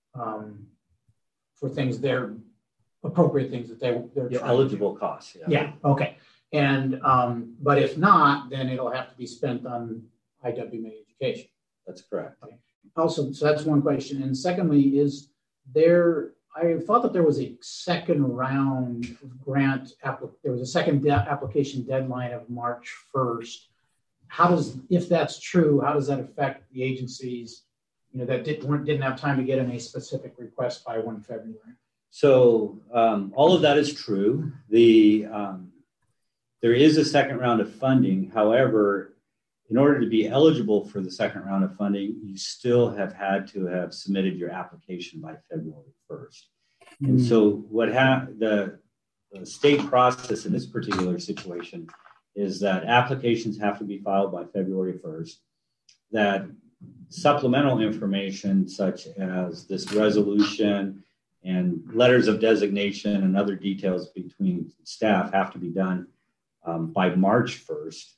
for things appropriate things that they're eligible costs. Yeah. Okay. And but if not, then it'll have to be spent on IWMA education. That's correct. Okay. Also, so that's one question. And secondly, I thought that there was a second round of grant there was a second application deadline of March 1st. If that's true, how does that affect the agencies, that didn't have time to get in a specific request by 1 February? So all of that is true. There is a second round of funding. However, in order to be eligible for the second round of funding, you still have had to have submitted your application by February 1st. Mm-hmm. And so the state process in this particular situation is that applications have to be filed by February 1st, that supplemental information such as this resolution and letters of designation and other details between staff have to be done by March 1st.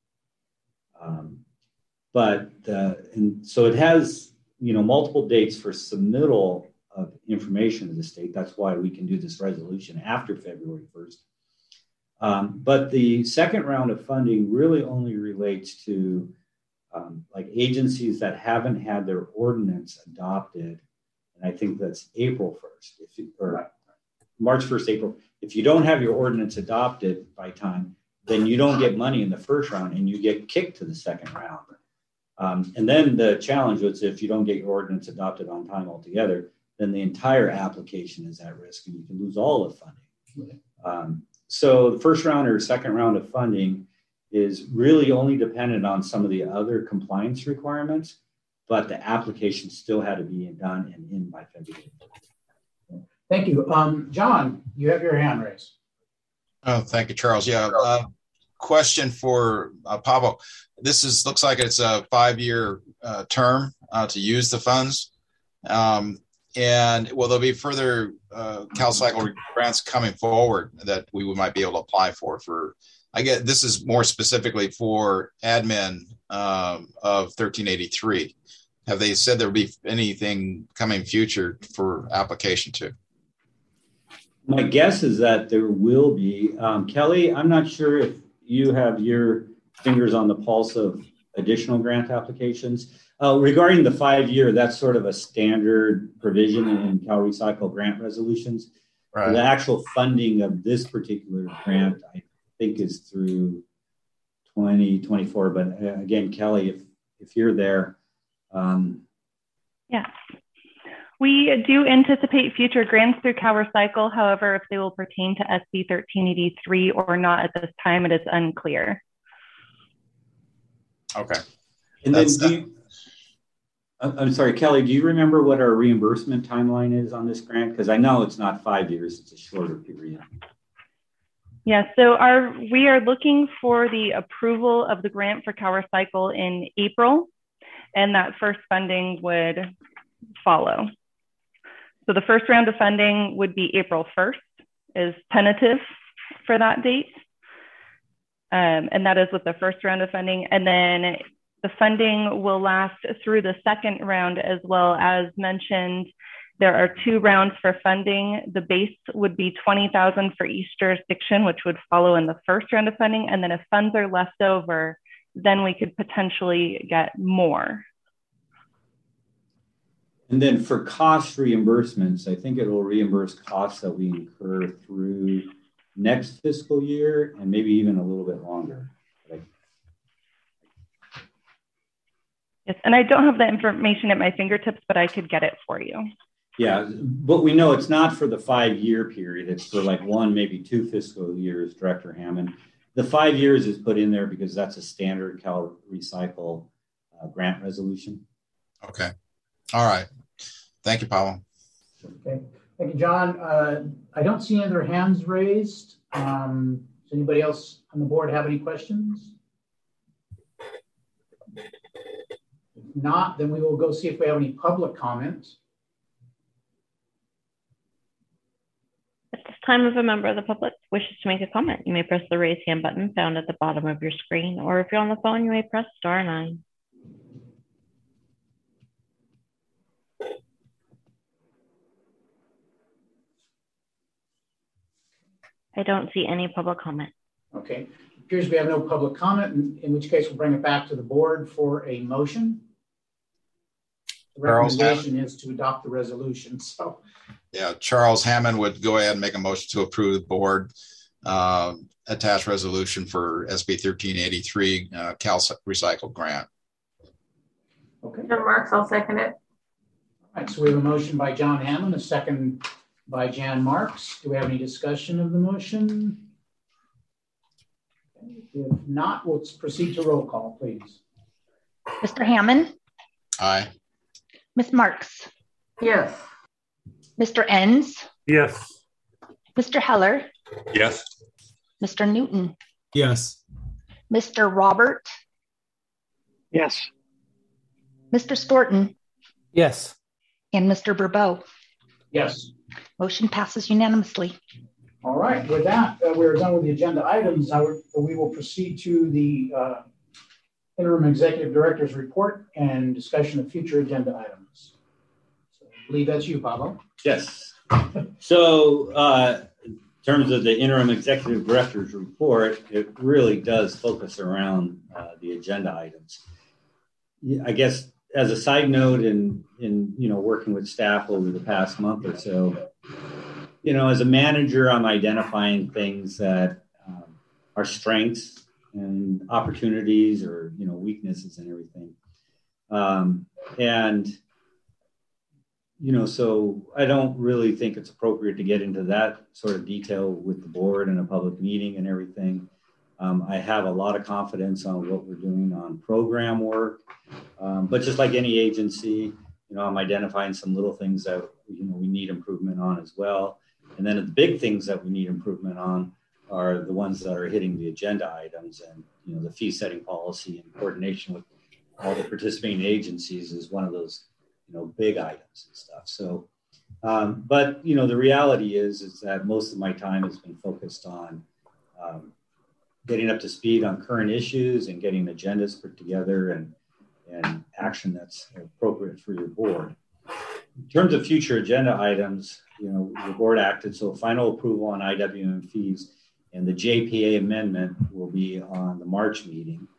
And so it has, multiple dates for submittal of information to the state. That's why we can do this resolution after February 1st. But the second round of funding really only relates to like agencies that haven't had their ordinance adopted. And I think that's April 1st, or March 1st, April. If you don't have your ordinance adopted by time, then you don't get money in the first round and you get kicked to the second round. And then the challenge was if you don't get your ordinance adopted on time altogether, then the entire application is at risk and you can lose all of funding. So the first round or second round of funding is really only dependent on some of the other compliance requirements, but the application still had to be done and in by February. Thank you. John, you have your hand raised. Oh, thank you, Charles. Yeah. Question for Pablo. This looks like it's a 5-year term to use the funds. And will there be further CalCycle grants coming forward that we might be able to apply for? I get this is more specifically for admin of 1383. Have they said there will be anything coming future for application to? My guess is that there will be. Kelly, I'm not sure if you have your fingers on the pulse of additional grant applications. Regarding the 5-year, that's sort of a standard provision in CalRecycle grant resolutions. Right. The actual funding of this particular grant, I think, is through 2024. But again, Kelly, if you're there. Yes. We do anticipate future grants through CalRecycle. However, if they will pertain to SB 1383 or not at this time, it is unclear. Okay. And then I'm sorry, Kelly, do you remember what our reimbursement timeline is on this grant? Because I know it's not 5 years, it's a shorter period. Yeah, so we are looking for the approval of the grant for CalRecycle in April, and that first funding would follow. So the first round of funding would be April 1st, is tentative for that date. And that is with the first round of funding. And then the funding will last through the second round as well. As mentioned, there are 2 rounds for funding. The base would be $20,000 for each jurisdiction, which would follow in the first round of funding. And then if funds are left over, then we could potentially get more. And then for cost reimbursements, I think it will reimburse costs that we incur through next fiscal year and maybe even a little bit longer. Yes, and I don't have that information at my fingertips, but I could get it for you. Yeah, but we know it's not for the 5-year period. It's for like 1, maybe 2 fiscal years, Director Hammond. The 5 years is put in there because that's a standard CalRecycle grant resolution. Okay. All right. Thank you, Pablo. Okay. Thank you, John. I don't see any other hands raised. Does anybody else on the board have any questions? If not, then we will go see if we have any public comments. At this time, if a member of the public wishes to make a comment, you may press the raise hand button found at the bottom of your screen, or if you're on the phone, you may press *9. I don't see any public comment. Okay. It appears we have no public comment, in which case we'll bring it back to the board for a motion. The recommendation is to adopt the resolution. So, yeah, Charles Hammond would go ahead and make a motion to approve the board attached resolution for SB 1383 CalRecycle grant. Okay. John Marks, I'll second it. All right. So we have a motion by John Hammond, a second by Jan Marks. Do we have any discussion of the motion? Okay. If not, we'll proceed to roll call, please. Mr. Hammond? Aye. Ms. Marks? Yes. Mr. Enns? Yes. Mr. Heller? Yes. Mr. Newton? Yes. Mr. Robert? Yes. Mr. Storton? Yes. And Mr. Bourbeau? Yes. Motion passes unanimously. All right, with that, we're done with the agenda items. We will proceed to the interim executive director's report and discussion of future agenda items. So I believe that's you, Pablo. Yes. So in terms of the interim executive director's report, it really does focus around the agenda items. I guess as a side note, in working with staff over the past month or so, as a manager, I'm identifying things that are strengths and opportunities or weaknesses and everything, so I don't really think it's appropriate to get into that sort of detail with the board in a public meeting and everything. I have a lot of confidence on what we're doing on program work, but just like any agency, I'm identifying some little things that we need improvement on as well. And then the big things that we need improvement on are the ones that are hitting the agenda items, and the fee setting policy and coordination with all the participating agencies is one of those big items and stuff. So, but the reality is that most of my time has been focused on getting up to speed on current issues and getting agendas put together and action that's appropriate for your board. In terms of future agenda items, the board acted, so final approval on IWM fees and the JPA amendment will be on the March meeting.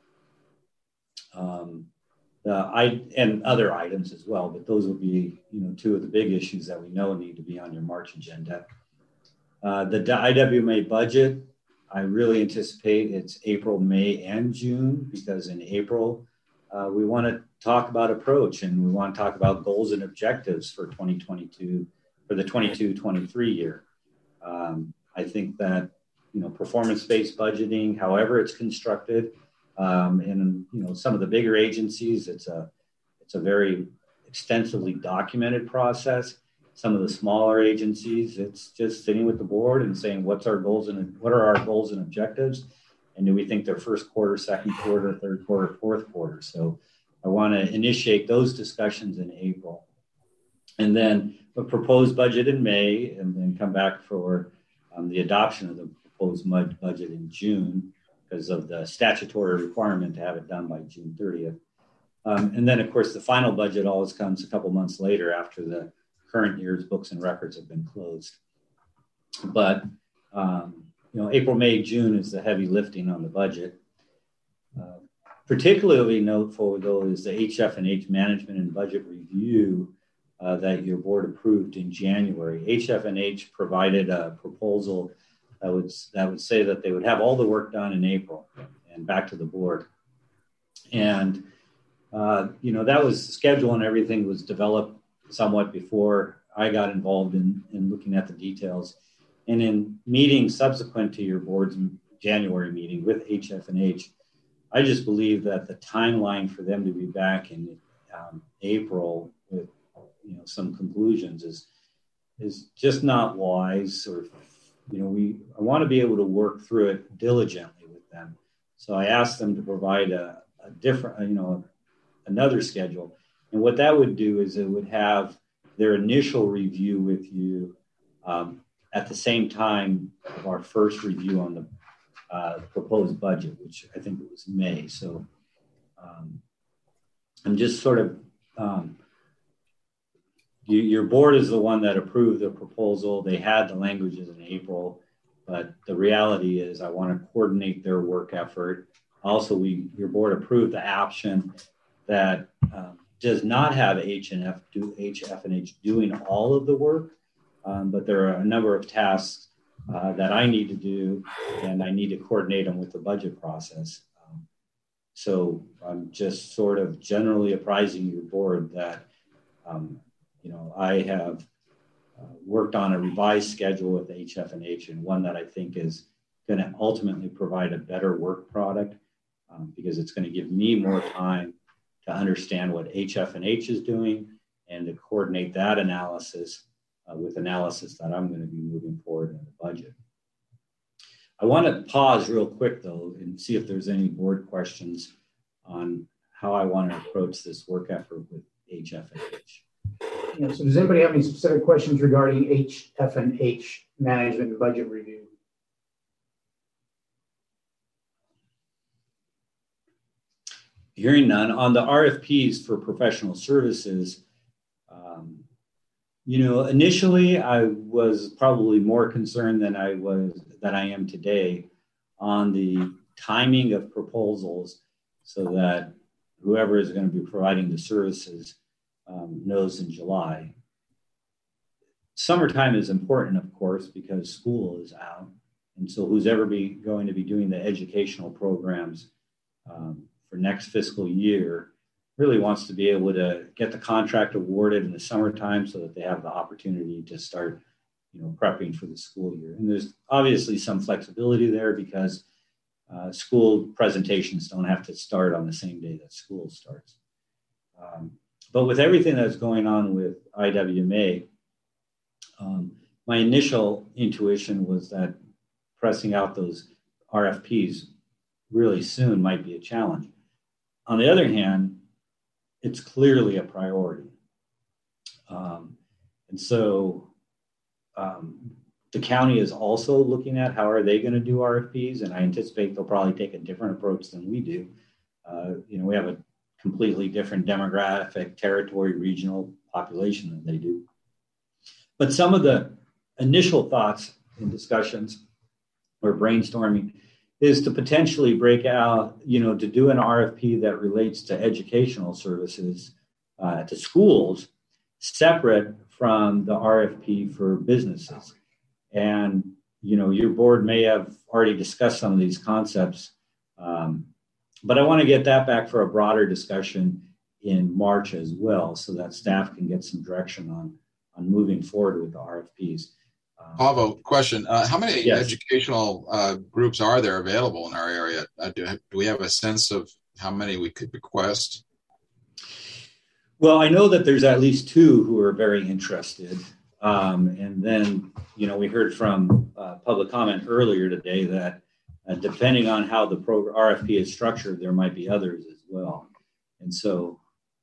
And other items as well, but those will be, two of the big issues that we know need to be on your March agenda. The IWMA budget, I really anticipate it's April, May, and June, because in April, we want to talk about approach and we want to talk about goals and objectives for 2022, for the 22-23 year. I think that, performance-based budgeting, however it's constructed, in some of the bigger agencies, it's a very extensively documented process. Some of the smaller agencies, it's just sitting with the board and saying, what are our goals and objectives? And do we think they're first quarter, second quarter, third quarter, fourth quarter? So I want to initiate those discussions in April. And then a proposed budget in May, and then come back for the adoption of the proposed budget in June, because of the statutory requirement to have it done by June 30th. And then, of course, the final budget always comes a couple months later after the current year's books and records have been closed. But, April, May, June is the heavy lifting on the budget. Particularly notable, though, is the HF&H management and budget review that your board approved in January. HF&H provided a proposal that would say that they would have all the work done in April and back to the board. And, that was the schedule and everything was developed somewhat before I got involved in looking at the details. And in meetings subsequent to your board's January meeting with HF&H, I just believe that the timeline for them to be back in April with, some conclusions is just not wise, or I want to be able to work through it diligently with them. So I asked them to provide a different, another schedule. And what that would do is it would have their initial review with you at the same time of our first review on the proposed budget, which I think it was May. So I'm just sort of, your board is the one that approved the proposal. They had the languages in April, but the reality is I want to coordinate their work effort. Also, your board approved the option that does not have HF&H doing all of the work, but there are a number of tasks that I need to do, and I need to coordinate them with the budget process. So I'm just sort of generally apprising your board that, I have worked on a revised schedule with HF&H, and one that I think is going to ultimately provide a better work product because it's going to give me more time to understand what HF&H is doing and to coordinate that analysis with analysis that I'm going to be moving forward in the budget. I want to pause real quick, though, and see if there's any board questions on how I want to approach this work effort with HF&H. So does anybody have any specific questions regarding HF&H management and budget review? Hearing none. On the RFPs for professional services, initially I was probably more concerned than I am today on the timing of proposals, so that whoever is going to be providing the services knows in July. Summertime is important, of course, because school is out. And so who's ever going to be doing the educational programs for next fiscal year really wants to be able to get the contract awarded in the summertime so that they have the opportunity to start, prepping for the school year. And there's obviously some flexibility there because school presentations don't have to start on the same day that school starts. But with everything that's going on with IWMA, my initial intuition was that pressing out those RFPs really soon might be a challenge. On the other hand, it's clearly a priority. And so the county is also looking at how are they going to do RFPs, and I anticipate they'll probably take a different approach than we do. We have a completely different demographic, territory, regional population than they do. But some of the initial thoughts and discussions or brainstorming is to potentially break out, to do an RFP that relates to educational services to schools separate from the RFP for businesses. And, your board may have already discussed some of these concepts, but I want to get that back for a broader discussion in March as well, so that staff can get some direction on moving forward with the RFPs. Pavo, question. How many educational groups are there available in our area? Do we have a sense of how many we could request? Well, I know that there's at least 2 who are very interested. And then, we heard from public comment earlier today that depending on how the RFP is structured, there might be others as well. And so,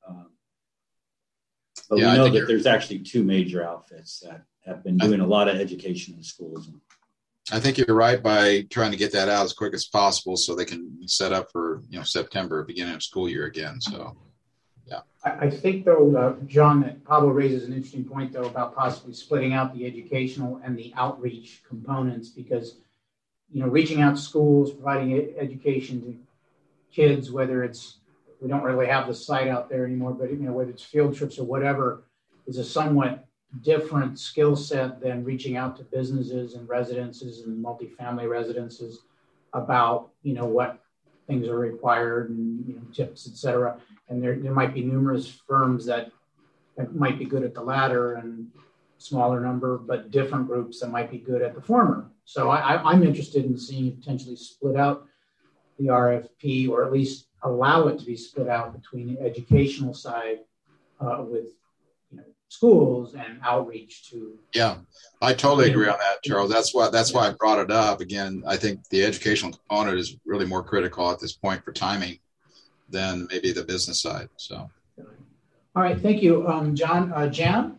but we know that there's actually 2 major outfits that have been doing a lot of education in schools. I think you're right by trying to get that out as quick as possible so they can set up for, September, beginning of school year again. So, yeah. I think, though, John, that Pablo raises an interesting point, though, about possibly splitting out the educational and the outreach components, because, reaching out to schools, providing education to kids, whether it's, we don't really have the site out there anymore, but, whether it's field trips or whatever, is a somewhat different skill set than reaching out to businesses and residences and multifamily residences about, what things are required and, tips, et cetera. And there might be numerous firms that might be good at the latter and smaller number, but different groups that might be good at the former. So I'm interested in seeing potentially split out the RFP, or at least allow it to be split out between the educational side with schools and outreach to. Yeah, I totally agree on that, Charles. That's why I brought it up. Again, I think the educational component is really more critical at this point for timing than maybe the business side. So, all right, thank you, John. Jan?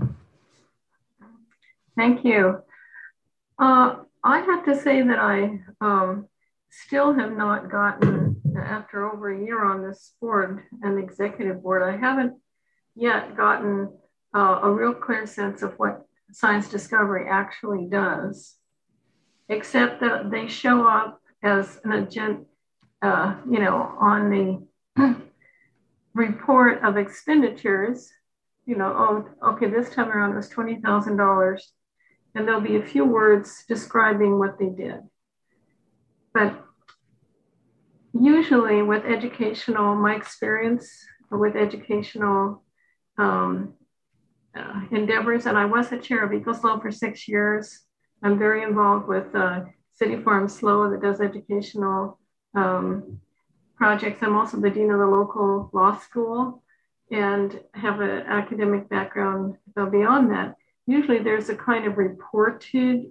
Thank you. I have to say that I still have not gotten, after over a year on this board, an executive board, I haven't yet gotten a real clear sense of what science discovery actually does, except that they show up as an agenda, on the report of expenditures, okay, this time around it was $20,000, and there'll be a few words describing what they did. But usually with educational, my experience with educational endeavors, and I was the chair of EcoSLO for 6 years. I'm very involved with City Farm SLO that does educational projects. I'm also the dean of the local law school and have an academic background beyond that. Usually there's a kind of reportage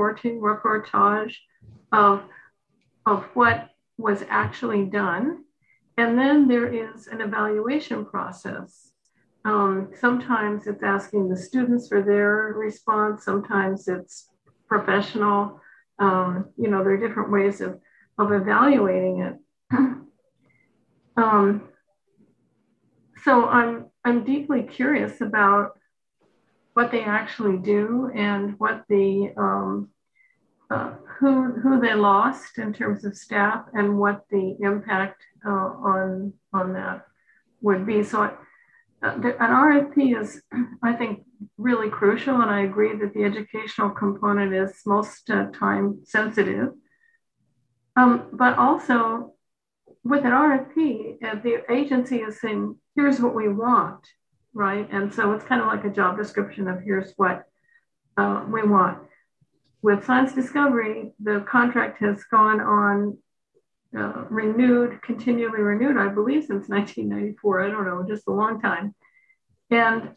of what was actually done. And then there is an evaluation process. Sometimes it's asking the students for their response. Sometimes it's professional. There are different ways of evaluating it. So I'm deeply curious about what they actually do and what the who they lost in terms of staff and what the impact on that would be. So an RFP is, I think, really crucial, and I agree that the educational component is most time sensitive. But also with an RFP, the agency is saying, here's what we want, right? And so it's kind of like a job description of here's what we want. With Science Discovery, the contract has gone on continually renewed, I believe, since 1994. I don't know, just a long time. And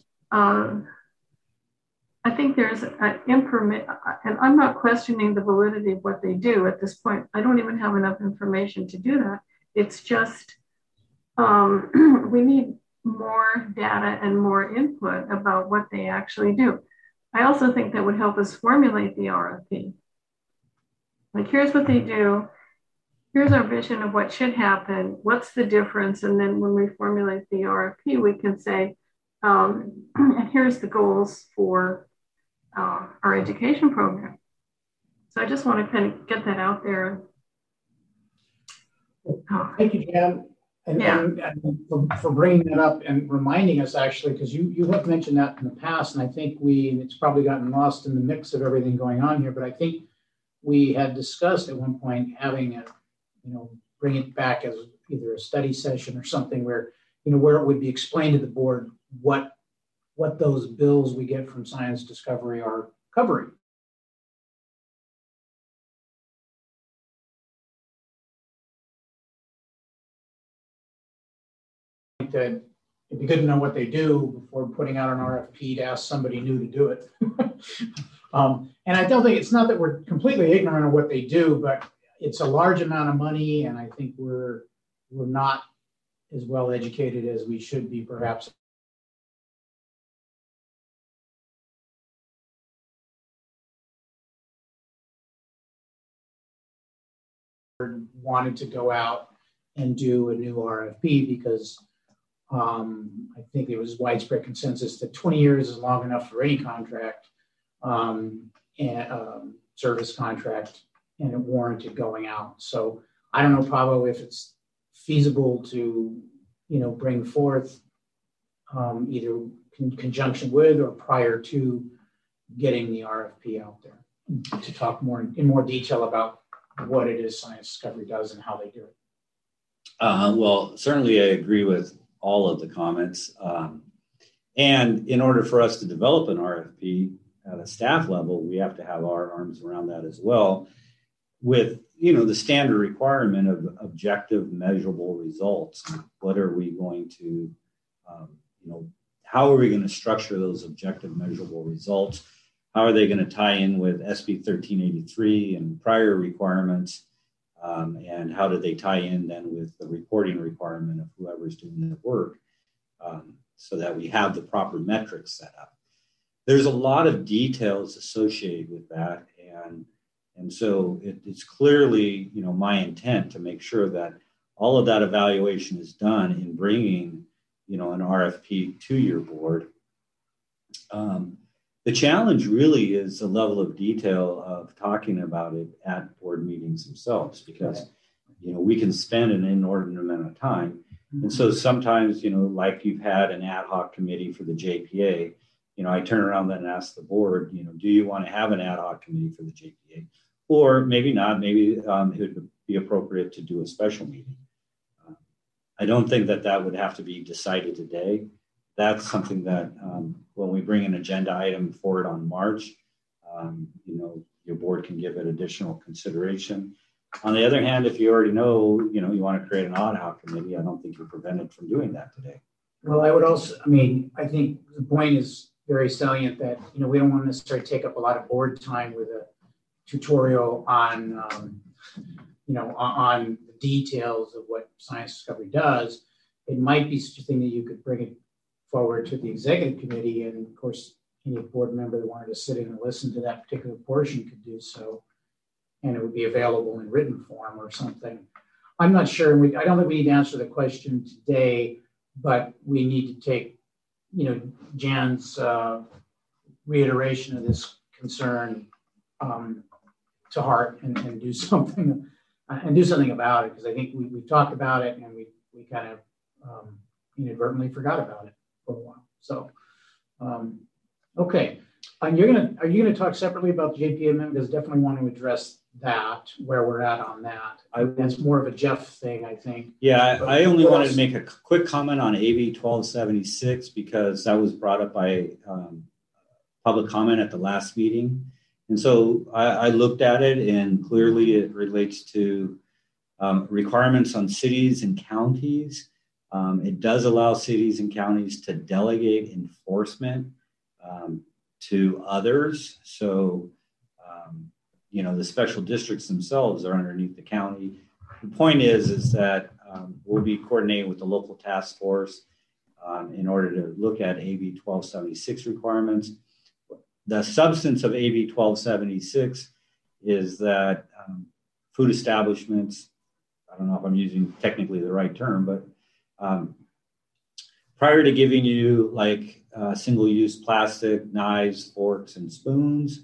I think there's and I'm not questioning the validity of what they do at this point. I don't even have enough information to do that. It's just we need more data and more input about what they actually do. I also think that would help us formulate the RFP. Like, here's what they do. Here's our vision of what should happen. What's the difference? And then when we formulate the RFP, we can say, and here's the goals for our education program. So I just want to kind of get that out there. Thank you, Jan, and for bringing that up and reminding us, actually, because you have mentioned that in the past, and I think it's probably gotten lost in the mix of everything going on here, but I think we had discussed at one point having bring it back as either a study session or something where it would be explained to the board what those bills we get from Science Discovery are covering. That it'd be good to know what they do before putting out an RFP to ask somebody new to do it. And I don't think it's not that we're completely ignorant of what they do, but it's a large amount of money, and I think we're not as well educated as we should be, perhaps. Wanted to go out and do a new RFP because I think there was widespread consensus that 20 years is long enough for any contract, and service contract, and it warranted going out. So I don't know, Pablo, if it's feasible to, bring forth either in conjunction with or prior to getting the RFP out there to talk in more detail about what it is Science Discovery does and how they do it. Well, certainly I agree with all of the comments. And in order for us to develop an RFP at a staff level, we have to have our arms around that as well with, the standard requirement of objective, measurable results. What are we going to, how are we going to structure those objective, measurable results? How are they going to tie in with SB 1383 and prior requirements? And how do they tie in then with the reporting requirement of whoever's doing the work, so that we have the proper metrics set up? There's a lot of details associated with that, and so it's clearly my intent to make sure that all of that evaluation is done in bringing an RFP to your board. The challenge really is the level of detail of talking about it at board meetings themselves, because, we can spend an inordinate amount of time. And so sometimes, like you've had an ad hoc committee for the JPA, I turn around then and ask the board, do you want to have an ad hoc committee for the JPA? Or maybe not, maybe it would be appropriate to do a special meeting. I don't think that would have to be decided today. That's something that when we bring an agenda item forward on March, your board can give it additional consideration. On the other hand, if you already know, you want to create an ad hoc committee, I don't think you're prevented from doing that today. Well, I would also, I think the point is very salient that, we don't want to necessarily take up a lot of board time with a tutorial on, on the details of what Science Discovery does. It might be such a thing that you could bring it forward to the executive committee. And of course, any board member that wanted to sit in and listen to that particular portion could do so. And it would be available in written form or something. I'm not sure. I don't think we need to answer the question today, but we need to take, Jan's reiteration of this concern to heart and do something about it, because I think we've talked about it and we kind of inadvertently forgot about it for a while. So, okay. Are you gonna talk separately about the JPA amendment? Because definitely want to address that, where we're at on that. That's more of a Jeff thing, I think. Yeah, I only wanted to make a quick comment on AB 1276 because that was brought up by public comment at the last meeting. And so I looked at it, and clearly it relates to requirements on cities and counties. It does allow cities and counties to delegate enforcement to others. So, the special districts themselves are underneath the county. The point is that we'll be coordinating with the local task force in order to look at AB 1276 requirements. The substance of AB 1276 is that food establishments, I don't know if I'm using technically the right term, but prior to giving you like single-use plastic, knives, forks, and spoons,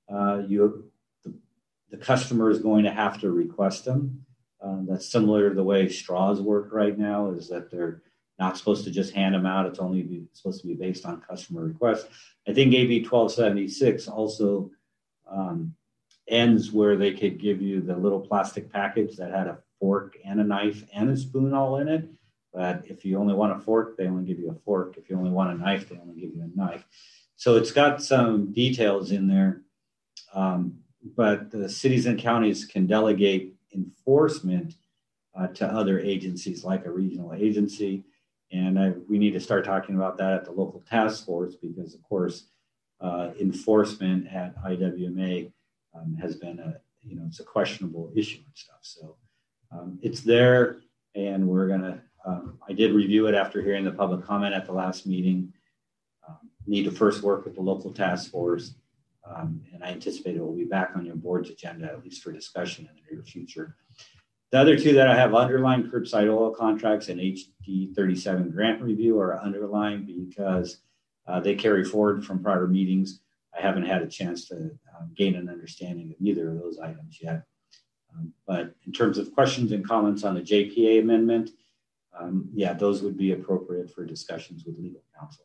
the customer is going to have to request them. That's similar to the way straws work right now, is that they're not supposed to just hand them out. It's only supposed to be based on customer request. I think AB 1276 also ends where they could give you the little plastic package that had a fork and a knife and a spoon all in it. But if you only want a fork, they only give you a fork. If you only want a knife, they only give you a knife. So it's got some details in there. But the cities and counties can delegate enforcement to other agencies like a regional agency. And we need to start talking about that at the local task force because, of course, enforcement at IWMA has been it's a questionable issue and stuff. So it's there, and we're going to, I did review it after hearing the public comment at the last meeting. Need to first work with the local task force. And I anticipate it will be back on your board's agenda, at least for discussion in the near future. The other two that I have underlined, curbside oil contracts and HD 37 grant review, are underlined because they carry forward from prior meetings. I haven't had a chance to gain an understanding of either of those items yet. But in terms of questions and comments on the JPA amendment, those would be appropriate for discussions with legal counsel.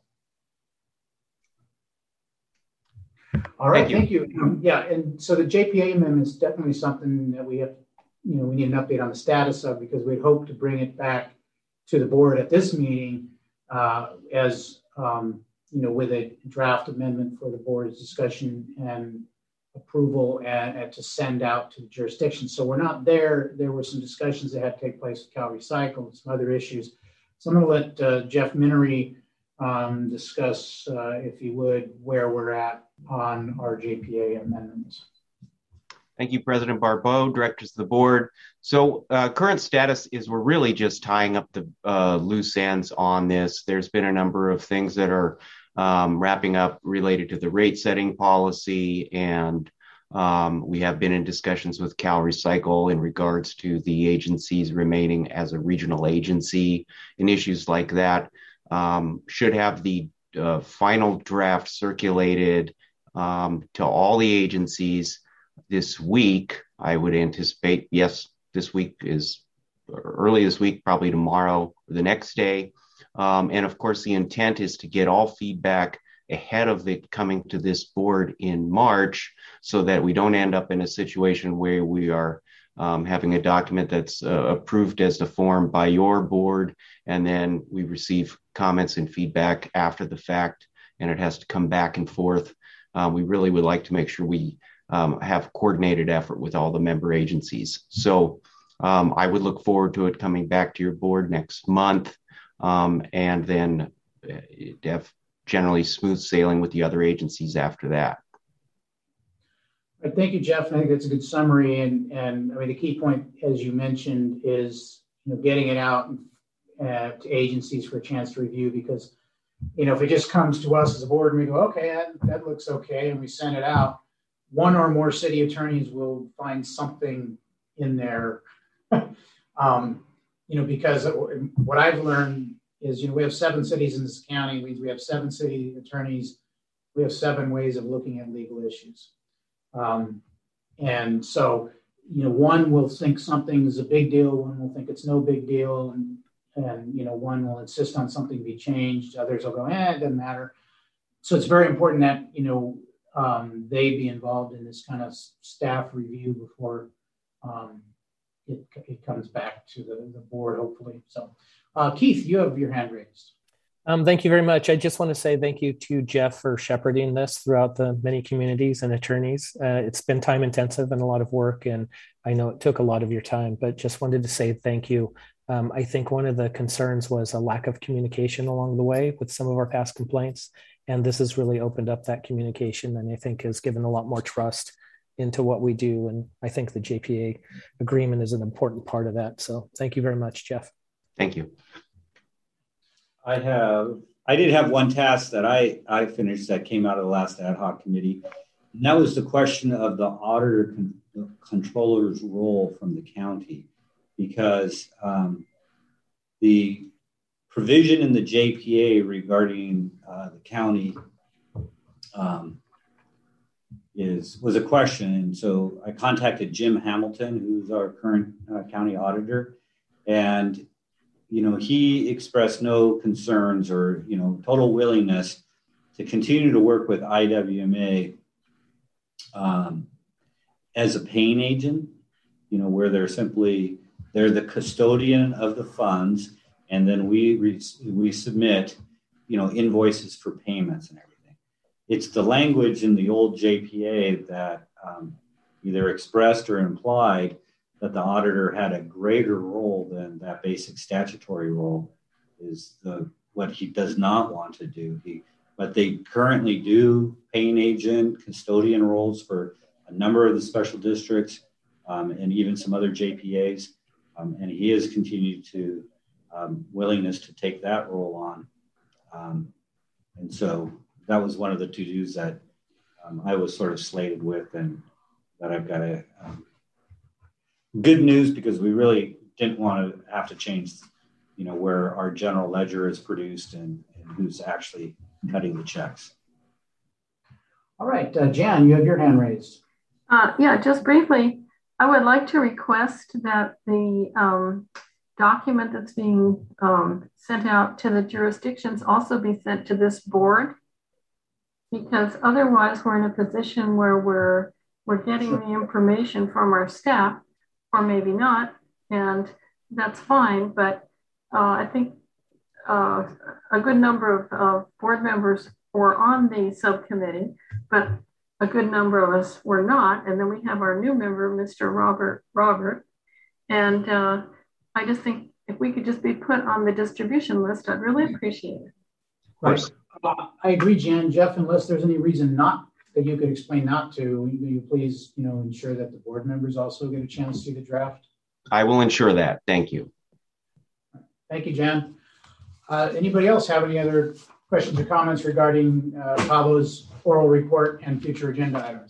All right, thank you. And so the JPA amendment is definitely something that we have, we need an update on the status of, because we hope to bring it back to the board at this meeting as, with a draft amendment for the board's discussion and approval and to send out to the jurisdiction. So we're not there. There were some discussions that had to take place with Cal Recycle and some other issues. So I'm going to let Jeff Minery discuss, if he would, where we're at on our JPA amendments. Thank you, President Barbeau, directors of the board. So current status is we're really just tying up the loose ends on this. There's been a number of things that are wrapping up related to the rate setting policy, and we have been in discussions with Cal Recycle in regards to the agencies remaining as a regional agency and issues like that. Should have the final draft circulated to all the agencies this week. I would anticipate, yes, this week is early this week, probably tomorrow or the next day. And of course, the intent is to get all feedback ahead of it coming to this board in March, so that we don't end up in a situation where we are having a document that's approved as the form by your board, and then we receive comments and feedback after the fact, and it has to come back and forth. We really would like to make sure we have coordinated effort with all the member agencies. So I would look forward to it coming back to your board next month, and then have generally smooth sailing with the other agencies after that. Right, thank you, Jeff. I think that's a good summary. And I mean, the key point, as you mentioned, is getting it out to agencies for a chance to review, because if it just comes to us as a board and we go, okay, that looks okay, and we send it out, one or more city attorneys will find something in there. Because what I've learned is, we have 7 cities in this county. We have 7 city attorneys. We have 7 ways of looking at legal issues. And so, one will think something is a big deal. One will think it's no big deal. And one will insist on something be changed. Others will go, it doesn't matter. So it's very important that, they be involved in this kind of staff review before it comes back to the board, hopefully. So, Keith, you have your hand raised. Thank you very much. I just want to say thank you to Jeff for shepherding this throughout the many communities and attorneys. It's been time intensive and a lot of work, and I know it took a lot of your time, but just wanted to say thank you. I think one of the concerns was a lack of communication along the way with some of our past complaints, and this has really opened up that communication, and I think has given a lot more trust into what we do. And I think the JPA agreement is an important part of that. So thank you very much, Jeff. Thank you. I did have one task that I finished that came out of the last ad hoc committee. And that was the question of the auditor controller's role from the county, because the provision in the JPA regarding the county was a question. And so I contacted Jim Hamilton, who's our current county auditor, and he expressed no concerns or total willingness to continue to work with IWMA as a paying agent, where they're the custodian of the funds, and then we submit invoices for payments and everything. It's the language in the old JPA that either expressed or implied that the auditor had a greater role than that basic statutory role is what he does not want to do. But they currently do paying agent, custodian roles for a number of the special districts and even some other JPAs. And he has continued to willingness to take that role on. And so that was one of the to-dos that I was sort of slated with, and that I've got to good news, because we really didn't want to have to change, where our general ledger is produced and who's actually cutting the checks. All right, Jan, you have your hand raised. Yeah, just briefly, I would like to request that the document that's being sent out to the jurisdictions also be sent to this board, because otherwise we're in a position where we're getting the information from our staff, or maybe not, and that's fine. But I think a good number of board members were on the subcommittee, but a good number of us were not. And then we have our new member, Mr. Robert. And I just think if we could just be put on the distribution list, I'd really appreciate it. Of course. I agree, Jan. Jeff, unless there's any reason not that you could explain not to, will you please, ensure that the board members also get a chance to see the draft? I will ensure that. Thank you. Thank you, Jan. Anybody else have any other questions or comments regarding Pablo's oral report and future agenda items?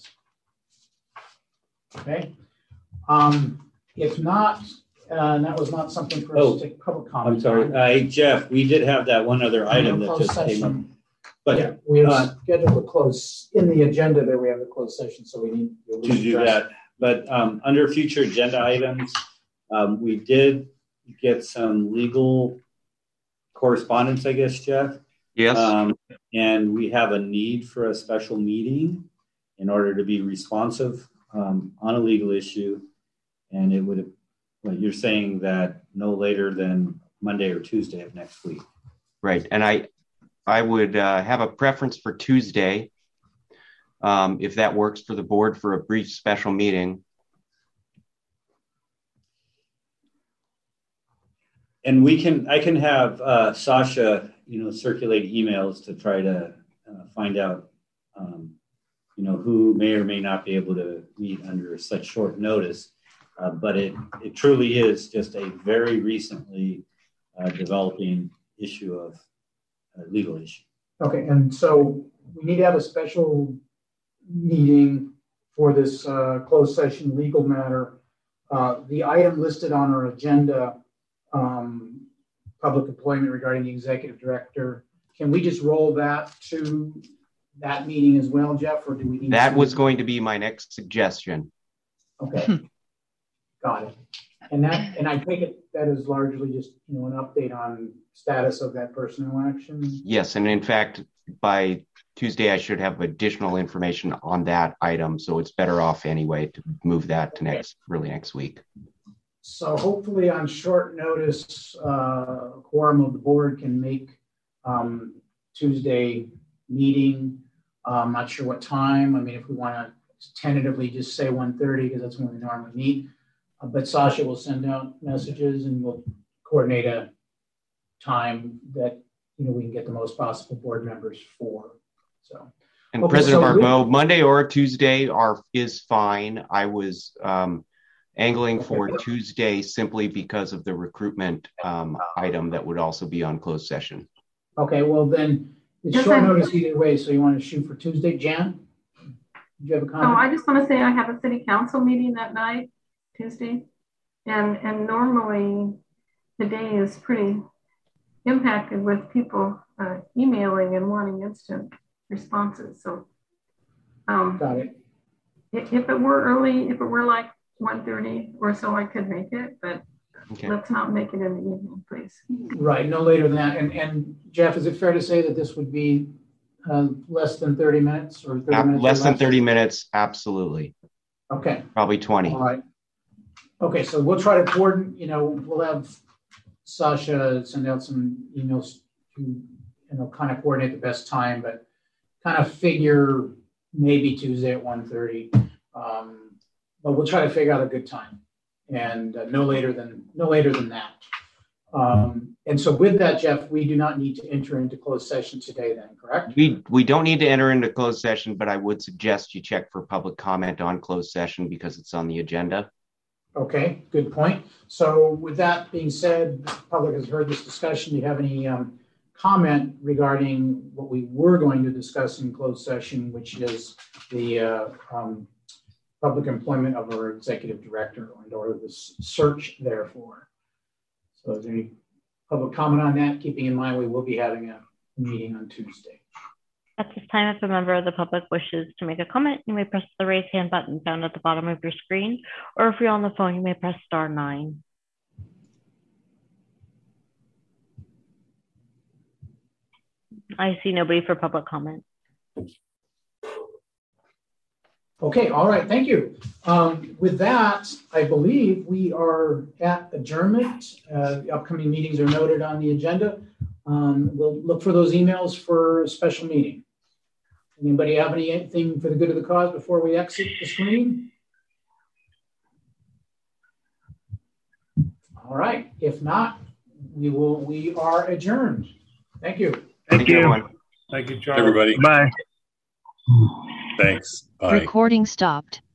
Okay. If not, that was not something for us to take public comment. I'm sorry, Jeff, we did have that one other item that just came up. But yeah, we have scheduled a close in the agenda that we have a closed session, so we need to do that. But under future agenda items, we did get some legal correspondence, I guess, Jeff. Yes. And we have a need for a special meeting in order to be responsive on a legal issue. And it would, you're saying that no later than Monday or Tuesday of next week. Right. And I would have a preference for Tuesday, if that works for the board, for a brief special meeting. And I can have Sasha, circulate emails to try to find out, who may or may not be able to meet under such short notice. But it truly is just a very recently developing issue of legal issue. Okay, and so we need to have a special meeting for this closed session legal matter. The item listed on our agenda, public employment regarding the executive director, can we just roll that to that meeting as well, Jeff, or do we need that to... was going to be my next suggestion. Okay, got it. And I take it that is largely just an update on status of that personnel action. Yes, and in fact, by Tuesday I should have additional information on that item, so it's better off anyway to move that to next week. So hopefully on short notice, a quorum of the board can make Tuesday meeting. I'm not sure what time. I mean, if we want to tentatively just say 1:30 because that's when we normally meet. But Sasha will send out messages and we'll coordinate a time that we can get the most possible board members for. So, and okay, President Barbeau, Monday or Tuesday is fine. I was angling for Tuesday simply because of the recruitment item that would also be on closed session. Okay, well then it's short notice either way. So you want to shoot for Tuesday, Jan? Do you have a comment? Oh, I just want to say I have a city council meeting that night, Tuesday, and normally the day is pretty impacted with people emailing and wanting instant responses. So got it. If it were early, if it were like 1:30 or so, I could make it, but okay, let's not make it in the evening, please. Right, no later than that. And Jeff, is it fair to say that this would be less than 30 minutes or 30 minutes? Less than 30 minutes, absolutely. Okay. Probably 20. All right. Okay, so we'll try to coordinate, we'll have Sasha send out some emails to, kind of coordinate the best time, but kind of figure maybe Tuesday at 1:30. But we'll try to figure out a good time and no later than that. And so with that, Jeff, we do not need to enter into closed session today then, correct? We don't need to enter into closed session, but I would suggest you check for public comment on closed session because it's on the agenda. Okay, good point. So with that being said, the public has heard this discussion. Do you have any comment regarding what we were going to discuss in closed session, which is the public employment of our executive director and or the search therefore? So is there any public comment on that, keeping in mind we will be having a meeting on Tuesday? At this time, if a member of the public wishes to make a comment, you may press the raise hand button found at the bottom of your screen, or if you're on the phone, you may press *9. I see nobody for public comment. Okay, all right, thank you. With that, I believe we are at adjournment. The upcoming meetings are noted on the agenda. We'll look for those emails for a special meeting. Anybody have anything for the good of the cause before we exit the screen? All right, if not, we are adjourned. Thank you. Thank you. Everyone. Thank you, Charlie. Everybody. Bye. Thanks. Bye. Recording stopped.